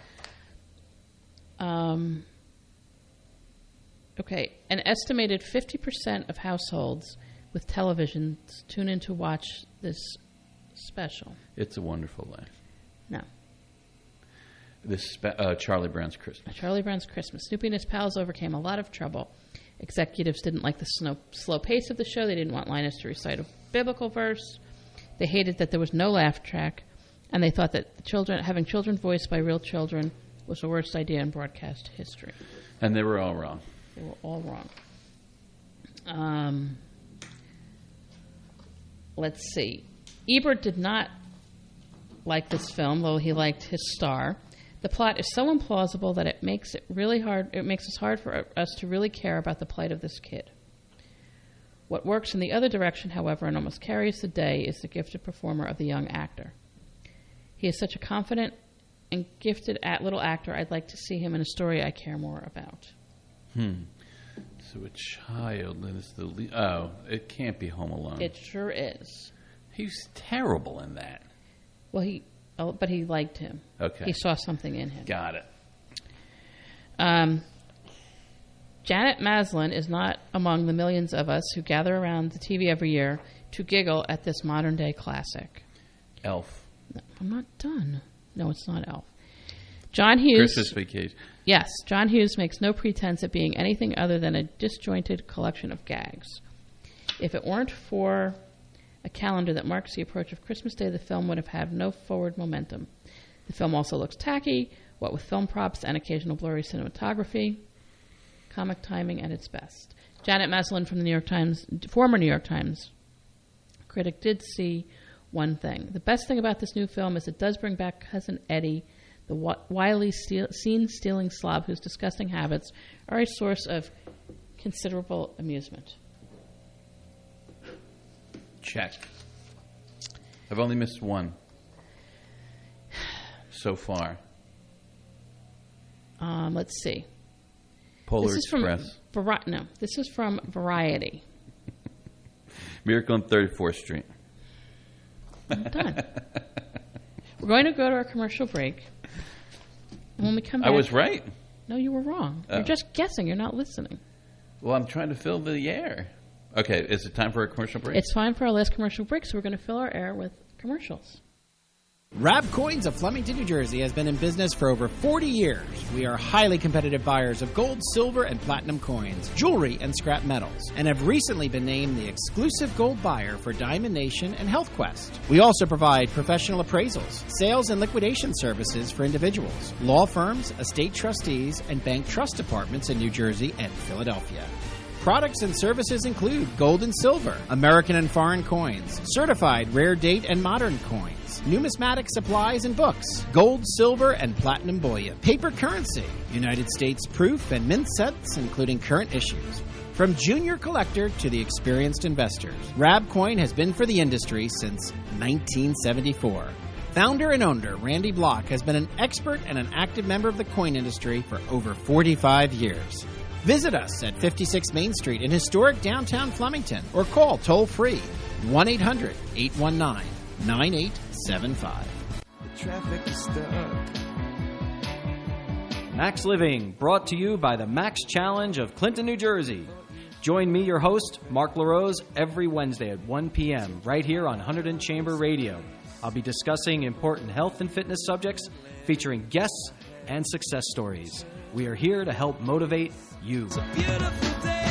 Um. Okay, an estimated fifty percent of households with televisions tune in to watch this special. It's a Wonderful Life. No. This spe- uh, Charlie Brown's Christmas. Charlie Brown's Christmas. Snoopy and his pals overcame a lot of trouble. Executives didn't like the snow, slow pace of the show. They didn't want Linus to recite a biblical verse. They hated that there was no laugh track. And they thought that the children having children voiced by real children was the worst idea in broadcast history. And they were all wrong. They were all wrong. Um, let's see. Ebert did not like this film, though he liked his star. The plot is so implausible that it makes it really hard. It makes it hard for us to really care about the plight of this kid. What works in the other direction, however, and almost carries the day, is the gifted performer of the young actor. He is such a confident and gifted at little actor. I'd like to see him in a story I care more about. Hmm. So a child is the lead. Oh, it can't be Home Alone. It sure is. He's terrible in that. Well, he, oh, but he liked him. Okay. He saw something in him. Got it. Um, Janet Maslin is not among the millions of us who gather around the T V every year to giggle at this modern-day classic. Elf. No, I'm not done. No, it's not Elf. John Hughes. Christmas Vacation. Yes, John Hughes makes no pretense at being anything other than a disjointed collection of gags. If it weren't for a calendar that marks the approach of Christmas Day, the film would have had no forward momentum. The film also looks tacky, what with film props and occasional blurry cinematography, comic timing at its best. Janet Maslin from the New York Times, former New York Times critic, did see one thing. The best thing about this new film is it does bring back Cousin Eddie, the wily, steal, scene-stealing slob whose disgusting habits are a source of considerable amusement. Check. I've only missed one so far. Um, let's see. Polar this is Express. From Vari- no, this is from Variety. Miracle on thirty-fourth Street. I'm done. We're going to go to our commercial break. And when we come back... I was right. No, you were wrong. Oh. You're just guessing. You're not listening. Well, I'm trying to fill the air. Okay, is it time for a commercial break? It's time for our last commercial break, so we're going to fill our air with commercials. Rab Coins of Flemington, New Jersey has been in business for over forty years. We are highly competitive buyers of gold, silver, and platinum coins, jewelry, and scrap metals, and have recently been named the exclusive gold buyer for Diamond Nation and Health Quest. We also provide professional appraisals, sales and liquidation services for individuals, law firms, estate trustees, and bank trust departments in New Jersey and Philadelphia. Products and services include gold and silver, American and foreign coins, certified rare date and modern coins, numismatic supplies and books, gold, silver, and platinum bullion, paper currency, United States proof and mint sets, including current issues. From junior collector to the experienced investors, Rab Coin has been for the industry since nineteen seventy-four. Founder and owner Randy Block has been an expert and an active member of the coin industry for over forty-five years. Visit us at fifty-six Main Street in historic downtown Flemington or call toll-free one eight hundred eight one nine nine eight seven five. The traffic is stuck. Max Living, brought to you by the Max Challenge of Clinton, New Jersey. Join me, your host, Mark LaRose, every Wednesday at one p.m. right here on Hunterdon Chamber Radio. I'll be discussing important health and fitness subjects, featuring guests and success stories. We are here to help motivate you. It's a beautiful day.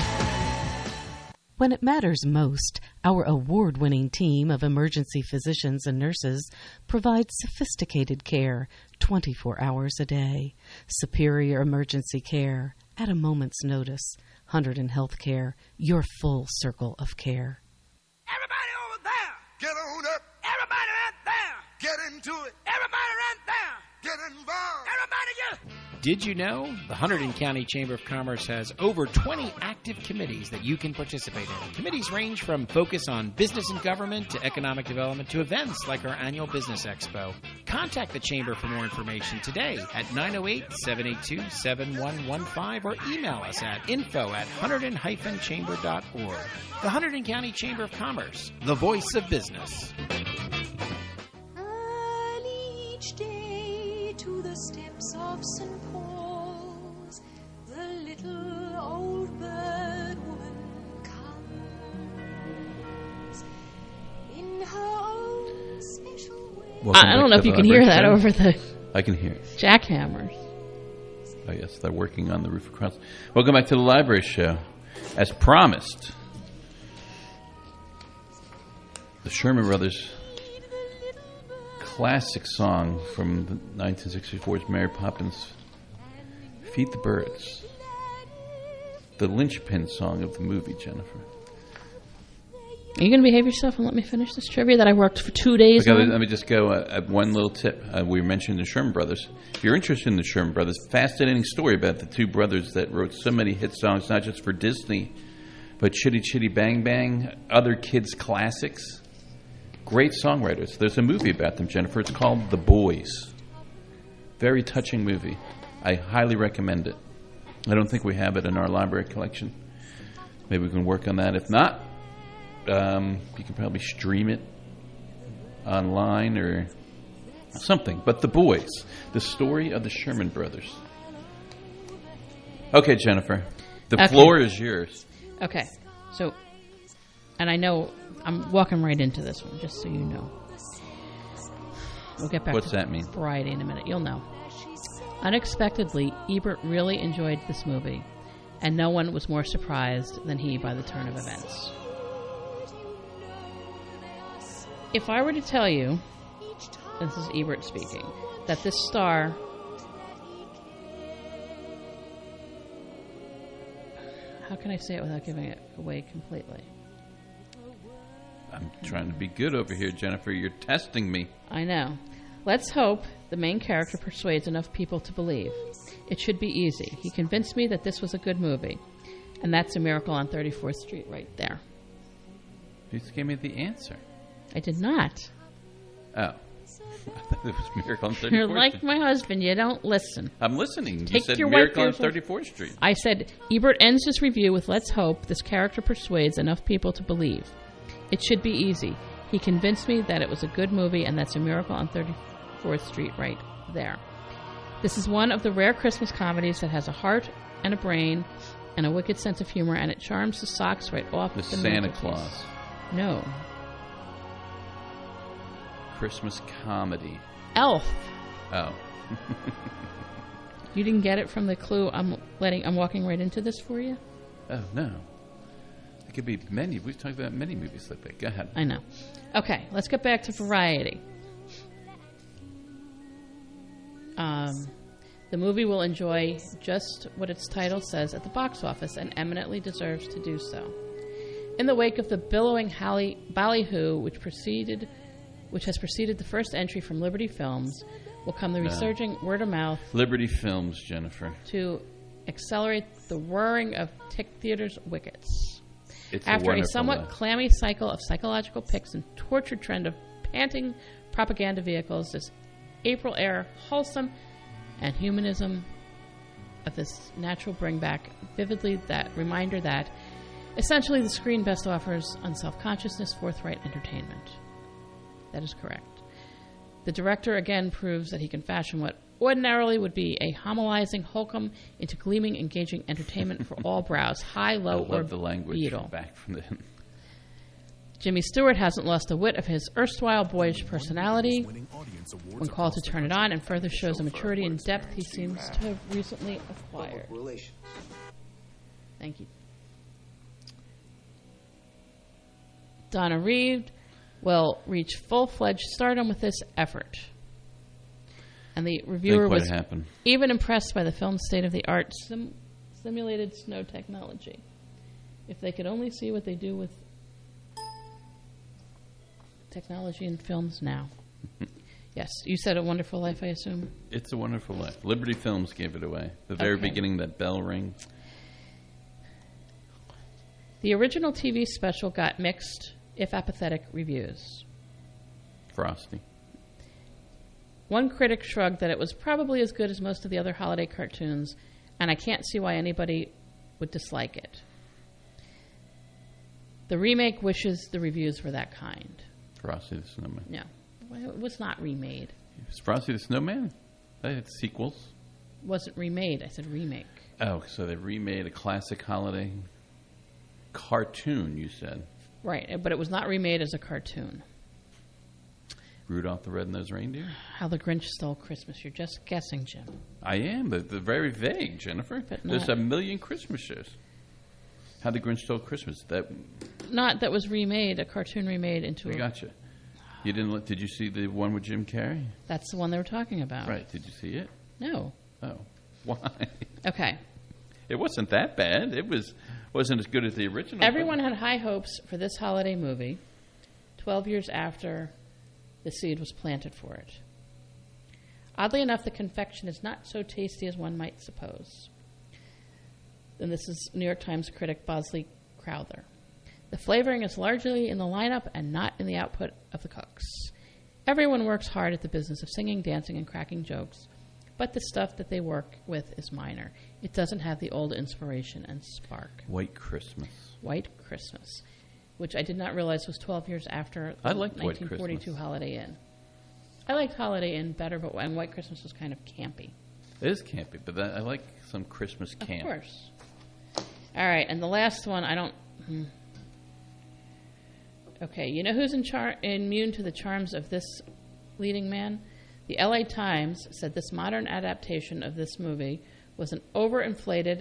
When it matters most, our award-winning team of emergency physicians and nurses provides sophisticated care twenty-four hours a day. Superior emergency care at a moment's notice. Hunterdon Healthcare, your full circle of care. Everybody over there, get on up. Everybody right there, get into it. Everybody right there, get involved. Everybody get. Did you know the Hunterdon County Chamber of Commerce has over twenty active committees that you can participate in? Committees range from focus on business and government to economic development to events like our annual Business Expo. Contact the Chamber for more information today at nine oh eight, seven eight two, seven one one five or email us at info at hunterdon dash chamber dot org. The Hunterdon County Chamber of Commerce, the voice of business. Early each day to the steps of Saint Paul's, the little old bird woman comes in her own special way. Welcome I don't back know to if you the can hear that Library over the Show. I can hear it. jackhammers. Oh, yes, they're working on the roof across. Welcome back to the Library Show. As promised, the Sherman Brothers classic song from the nineteen sixty-four's Mary Poppins, Feed the Birds. The linchpin song of the movie, Jennifer. Are you going to behave yourself and let me finish this trivia that I worked for two days Okay, on? let me just go uh, at one little tip. Uh, we mentioned the Sherman Brothers. If you're interested in the Sherman Brothers, fascinating story about the two brothers that wrote so many hit songs, not just for Disney, but Chitty Chitty Bang Bang, other kids' classics. Great songwriters. There's a movie about them, Jennifer. It's called The Boys. Very touching movie. I highly recommend it. I don't think we have it in our library collection. Maybe we can work on that. If not, um, you can probably stream it online or something. But The Boys, the story of the Sherman Brothers. Okay, Jennifer. The Okay. floor is yours. Okay, so, and I know I'm walking right into this one, just so you know. We'll get back What's to that mean? variety in a minute. You'll know. Unexpectedly, Ebert really enjoyed this movie, and no one was more surprised than he by the turn of events. If I were to tell you, this is Ebert speaking, that this star how can I say it without giving it away completely? I'm trying to be good over here, Jennifer. You're testing me. I know. Let's hope the main character persuades enough people to believe. It should be easy. He convinced me that this was a good movie. And that's A Miracle on thirty-fourth Street right there. You just gave me the answer. I did not. Oh. I thought it was Miracle on thirty-fourth You're like Street. my husband. You don't listen. I'm listening. Take you said your Miracle white on beers off. thirty-fourth Street. I said, Ebert ends his review with, let's hope this character persuades enough people to believe. It should be easy. He convinced me that it was a good movie, and that's A Miracle on thirty-fourth Street right there. This is one of the rare Christmas comedies that has a heart and a brain and a wicked sense of humor, and it charms the socks right off The the Santa mantelpiece. Claus. No. Christmas comedy. Elf. Oh. You didn't get it from the clue I'm letting I'm walking right into this for you? Oh, no. It could be many. We've talked about many movies like that. Go ahead. I know. Okay, let's get back to variety. Um, the movie will enjoy just what its title says at the box office and eminently deserves to do so. In the wake of the billowing Hally, ballyhoo, which preceded, which has preceded the first entry from Liberty Films, will come the No. resurging word of mouth Liberty Films, Jennifer. to accelerate the whirring of Tick Theater's wickets. It's a After a, wonderful somewhat laugh. clammy cycle of psychological picks and tortured trend of panting propaganda vehicles, this April air, wholesome, and humanism of this natural bring back vividly that reminder that essentially the screen best offers unself-consciousness, forthright entertainment. That is correct. The director again proves that he can fashion what ordinarily would be a homilizing hokum into gleaming, engaging entertainment for all brows, high, low, I love or the language beetle. back from the Jimmy Stewart hasn't lost a whit of his erstwhile boyish personality when called to turn it on, and further shows the maturity and depth he seems to have recently acquired. Thank you. Donna Reed will reach full-fledged stardom with this effort. And the reviewer was happen. even impressed by the film's state-of-the-art sim- simulated snow technology. If they could only see what they do with technology in films now. Yes, you said A Wonderful Life, I assume? It's a Wonderful Life. Liberty Films gave it away. The very Okay. beginning, that bell ring. The original T V special got mixed, if apathetic, reviews. Frosty. One critic shrugged that it was probably as good as most of the other holiday cartoons, and I can't see why anybody would dislike it. The remake wishes the reviews were that kind. Frosty the Snowman. No, it was not remade. It's Frosty the Snowman? They had sequels. It wasn't remade. I said remake. Oh, so they remade a classic holiday cartoon, you said. Right, but it was not remade as a cartoon. Rudolph the Red-Nosed Reindeer? How the Grinch Stole Christmas. You're just guessing, Jim. I am, but they're very vague, Jennifer. But There's not- a million Christmas shows. How the Grinch Stole Christmas. That Not that was remade, a cartoon remade into I a... gotcha. You didn't look, did you see the one with Jim Carrey? That's the one they were talking about. Right. Did you see it? No. Oh. Why? Okay. It wasn't that bad. It was wasn't as good as the original. Everyone had high hopes for this holiday movie, twelve years after the seed was planted for it. Oddly enough, the confection is not so tasty as one might suppose. And this is New York Times critic Bosley Crowther. The flavoring is largely in the lineup and not in the output of the cooks. Everyone works hard at the business of singing, dancing, and cracking jokes, but the stuff that they work with is minor. It doesn't have the old inspiration and spark. White Christmas. White Christmas, which I did not realize was twelve years after the I liked White nineteen forty-two Christmas. Holiday Inn. I liked Holiday Inn better, but and White Christmas was kind of campy. It is campy, but that, I like some Christmas camp. Of course. All right, and the last one, I don't... Hmm. Okay, you know who's in char- immune to the charms of this leading man? The L A Times said this modern adaptation of this movie was an overinflated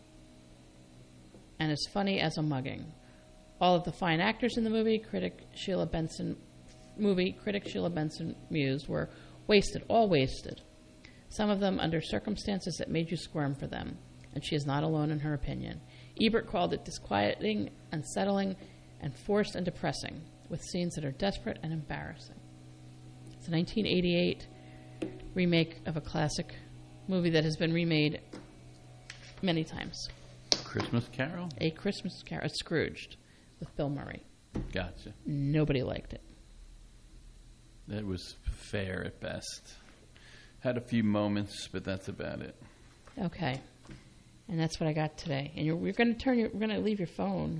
and as funny as a mugging. All of the fine actors in the movie, critic Sheila Benson, movie critic Sheila Benson mused, were wasted, all wasted. Some of them under circumstances that made you squirm for them, and she is not alone in her opinion. Ebert called it disquieting, unsettling, and forced and depressing, with scenes that are desperate and embarrassing. It's a nineteen eighty-eight remake of a classic movie that has been remade many times. Christmas Carol? A Christmas Carol, Scrooged, with Bill Murray. Gotcha. Nobody liked it. It was fair at best. Had a few moments, but that's about it. Okay, and that's what I got today. And you're, we're going to turn your, we're going to leave your phone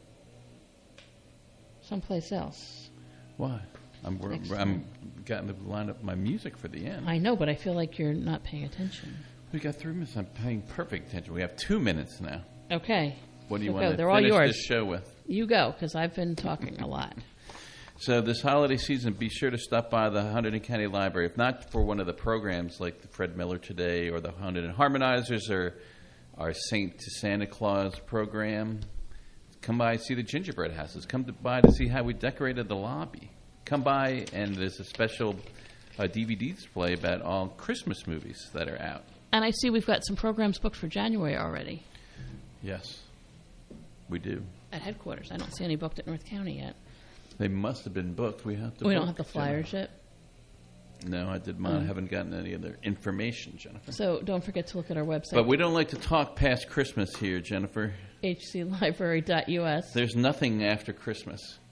someplace else. Why? I'm we're, Next I'm getting to line up my music for the end. I know, but I feel like you're not paying attention. We got three minutes. I'm paying perfect attention. We have two minutes now. Okay. What do you So want go. to They're all finish yours. this show with? You go, because I've been talking a lot. So this holiday season, be sure to stop by the Hunterdon County Library. If not for one of the programs like the Fred Miller Today or the Hunterdon Harmonizers or our Saint to Santa Claus program, come by and see the gingerbread houses. Come to by to see how we decorated the lobby. Come by, and there's a special uh, D V D display about all Christmas movies that are out. And I see we've got some programs booked for January already Yes, we do. at headquarters. I don't see any booked at North County yet. They must have been booked. We have to. We don't book, have the flyers yet. Jennifer. No, I did mine. Oh. I haven't gotten any other information, Jennifer. So don't forget to look at our website, But we don't like to talk past Christmas here, Jennifer. h c library dot u s. There's nothing after Christmas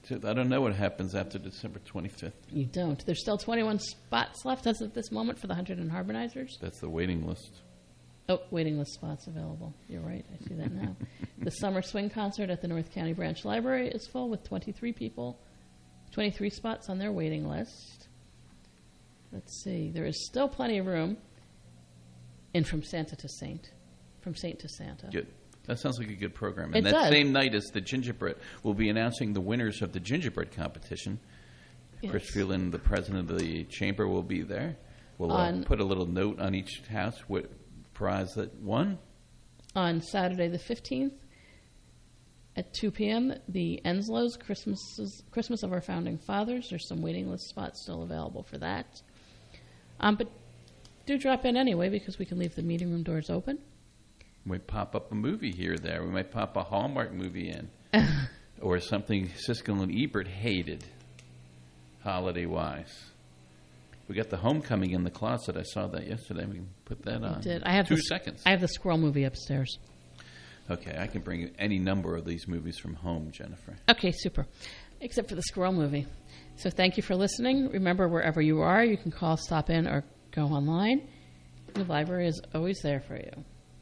I don't know what happens after December twenty-fifth. You don't. There's still twenty-one spots left as of this moment for the one hundred Harmonizers. That's the waiting list. Oh, waiting list spots available. You're right. I see that now. The Summer Swing Concert at the North County Branch Library is full with twenty-three people, twenty-three spots on their waiting list. Let's see. There is still plenty of room in From Santa to Saint. From Saint to Santa. Good. That sounds like a good program. It And that does. same night as the gingerbread, we'll be announcing the winners of the gingerbread competition. Yes. Chris Freeland, the president of the chamber, will be there. We'll uh, On- put a little note on each house what prize that won. On Saturday the fifteenth at two p.m., the Enslow's Christmas, Christmas of Our Founding Fathers. There's some waiting list spots still available for that. Um, but do drop in anyway because we can leave the meeting room doors open. We might pop up a movie here or there. We might pop a Hallmark movie in. Or something Siskel and Ebert hated, holiday-wise. We got the Homecoming in the closet. I saw that yesterday. We can put that on. You did. I have Two the, seconds. I have the Squirrel movie upstairs. Okay, I can bring any number of these movies from home, Jennifer. Okay, super. Except for the Squirrel movie. So thank you for listening. Remember, wherever you are, you can call, stop in, or go online. The library is always there for you.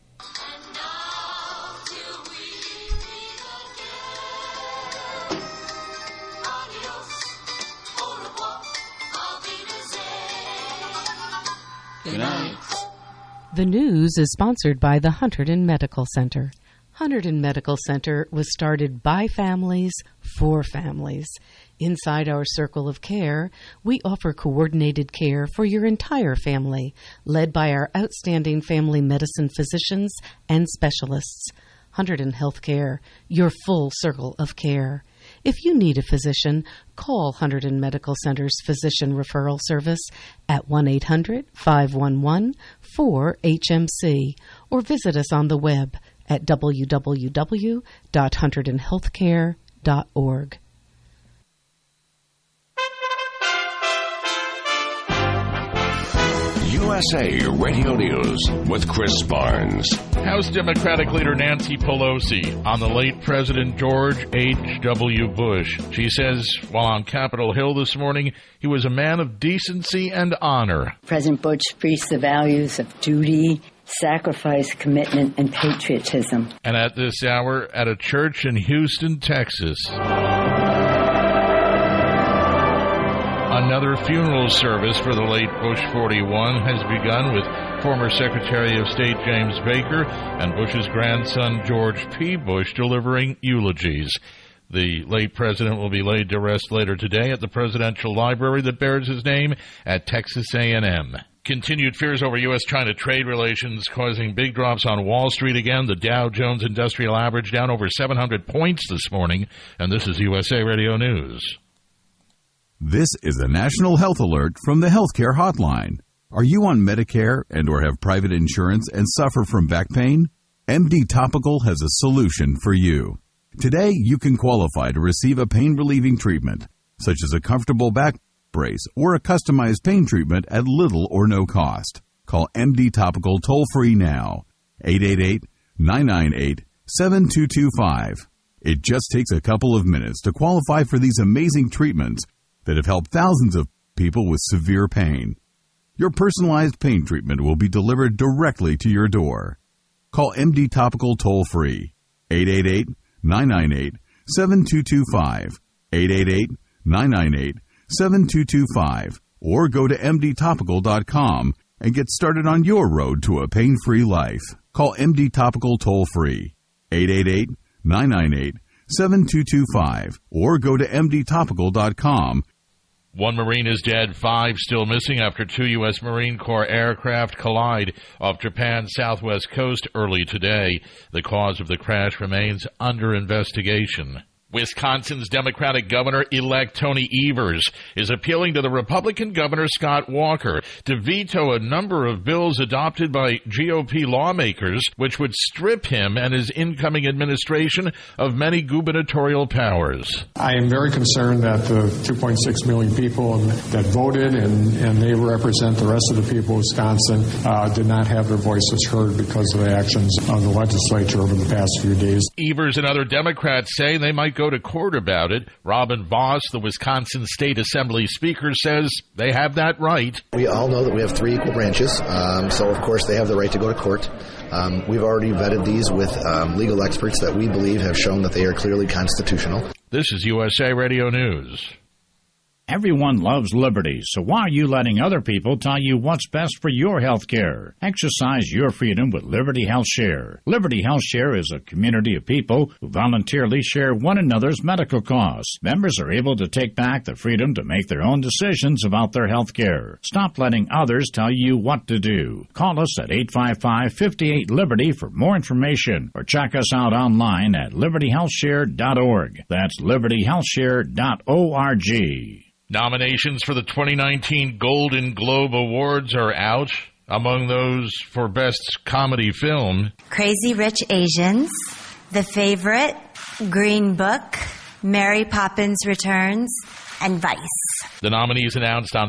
Good night. The news is sponsored by the Hunterdon Medical Center. Hunterdon Medical Center was started by families for families. Inside our circle of care, we offer coordinated care for your entire family, led by our outstanding family medicine physicians and specialists. Hunterdon Healthcare, your full circle of care. If you need a physician, call Hunterdon Medical Center's Physician Referral Service at one eight hundred, five one one, four H M C or visit us on the web at w w w dot hunterdon healthcare dot org. U S A Radio News with Chris Barnes. House Democratic leader Nancy Pelosi on the late President George H W. Bush. She says while on Capitol Hill this morning, he was a man of decency and honor. President Bush preached the values of duty, sacrifice, commitment, and patriotism. And at this hour, at a church in Houston, Texas, another funeral service for the late Bush forty-one has begun with former Secretary of State James Baker and Bush's grandson George P. Bush delivering eulogies. The late president will be laid to rest later today at the Presidential Library that bears his name at Texas A and M. Continued fears over U S China trade relations causing big drops on Wall Street again. The Dow Jones Industrial Average down over seven hundred points this morning. And this is U S A Radio News. This is a national health alert from the Healthcare Hotline. Are you on Medicare and or have private insurance and suffer from back pain? M D Topical has a solution for you. Today, you can qualify to receive a pain-relieving treatment, such as a comfortable back brace or a customized pain treatment at little or no cost. Call M D Topical toll-free now, eight eight eight, nine nine eight, seven two two five. It just takes a couple of minutes to qualify for these amazing treatments that have helped thousands of people with severe pain. Your personalized pain treatment will be delivered directly to your door. Call M D Topical toll-free, eight eight eight, nine nine eight, seven two two five, eight eight eight, nine nine eight, seven two two five, or go to m d topical dot com and get started on your road to a pain-free life. Call M D Topical toll-free, eight eight eight, nine nine eight, seven two two five, or go to m d topical dot com. One Marine is dead, five still missing after two U S Marine Corps aircraft collide off Japan's southwest coast early today. The cause of the crash remains under investigation. Wisconsin's Democratic Governor-elect Tony Evers is appealing to the Republican Governor Scott Walker to veto a number of bills adopted by G O P lawmakers which would strip him and his incoming administration of many gubernatorial powers. I am very concerned that the two point six million people that voted and, and they represent the rest of the people of Wisconsin uh, did not have their voices heard because of the actions of the legislature over the past few days. Evers and other Democrats say they might go to court about it. Robin Voss, the Wisconsin State Assembly Speaker, says they have that right. We all know that we have three equal branches, um, so of course they have the right to go to court. Um, we've already vetted these with um, legal experts that we believe have shown that they are clearly constitutional. This is U S A Radio News. Everyone loves liberty, so why are you letting other people tell you what's best for your health care? Exercise your freedom with Liberty Health Share. Liberty Health Share is a community of people who voluntarily share one another's medical costs. Members are able to take back the freedom to make their own decisions about their health care. Stop letting others tell you what to do. Call us at eight five five, five eight, Liberty for more information, or check us out online at liberty health share dot org. That's liberty health share dot org. Nominations for the twenty nineteen Golden Globe Awards are out. Among those for Best Comedy Film: Crazy Rich Asians, The Favorite, Green Book, Mary Poppins Returns, and Vice. The nominees announced on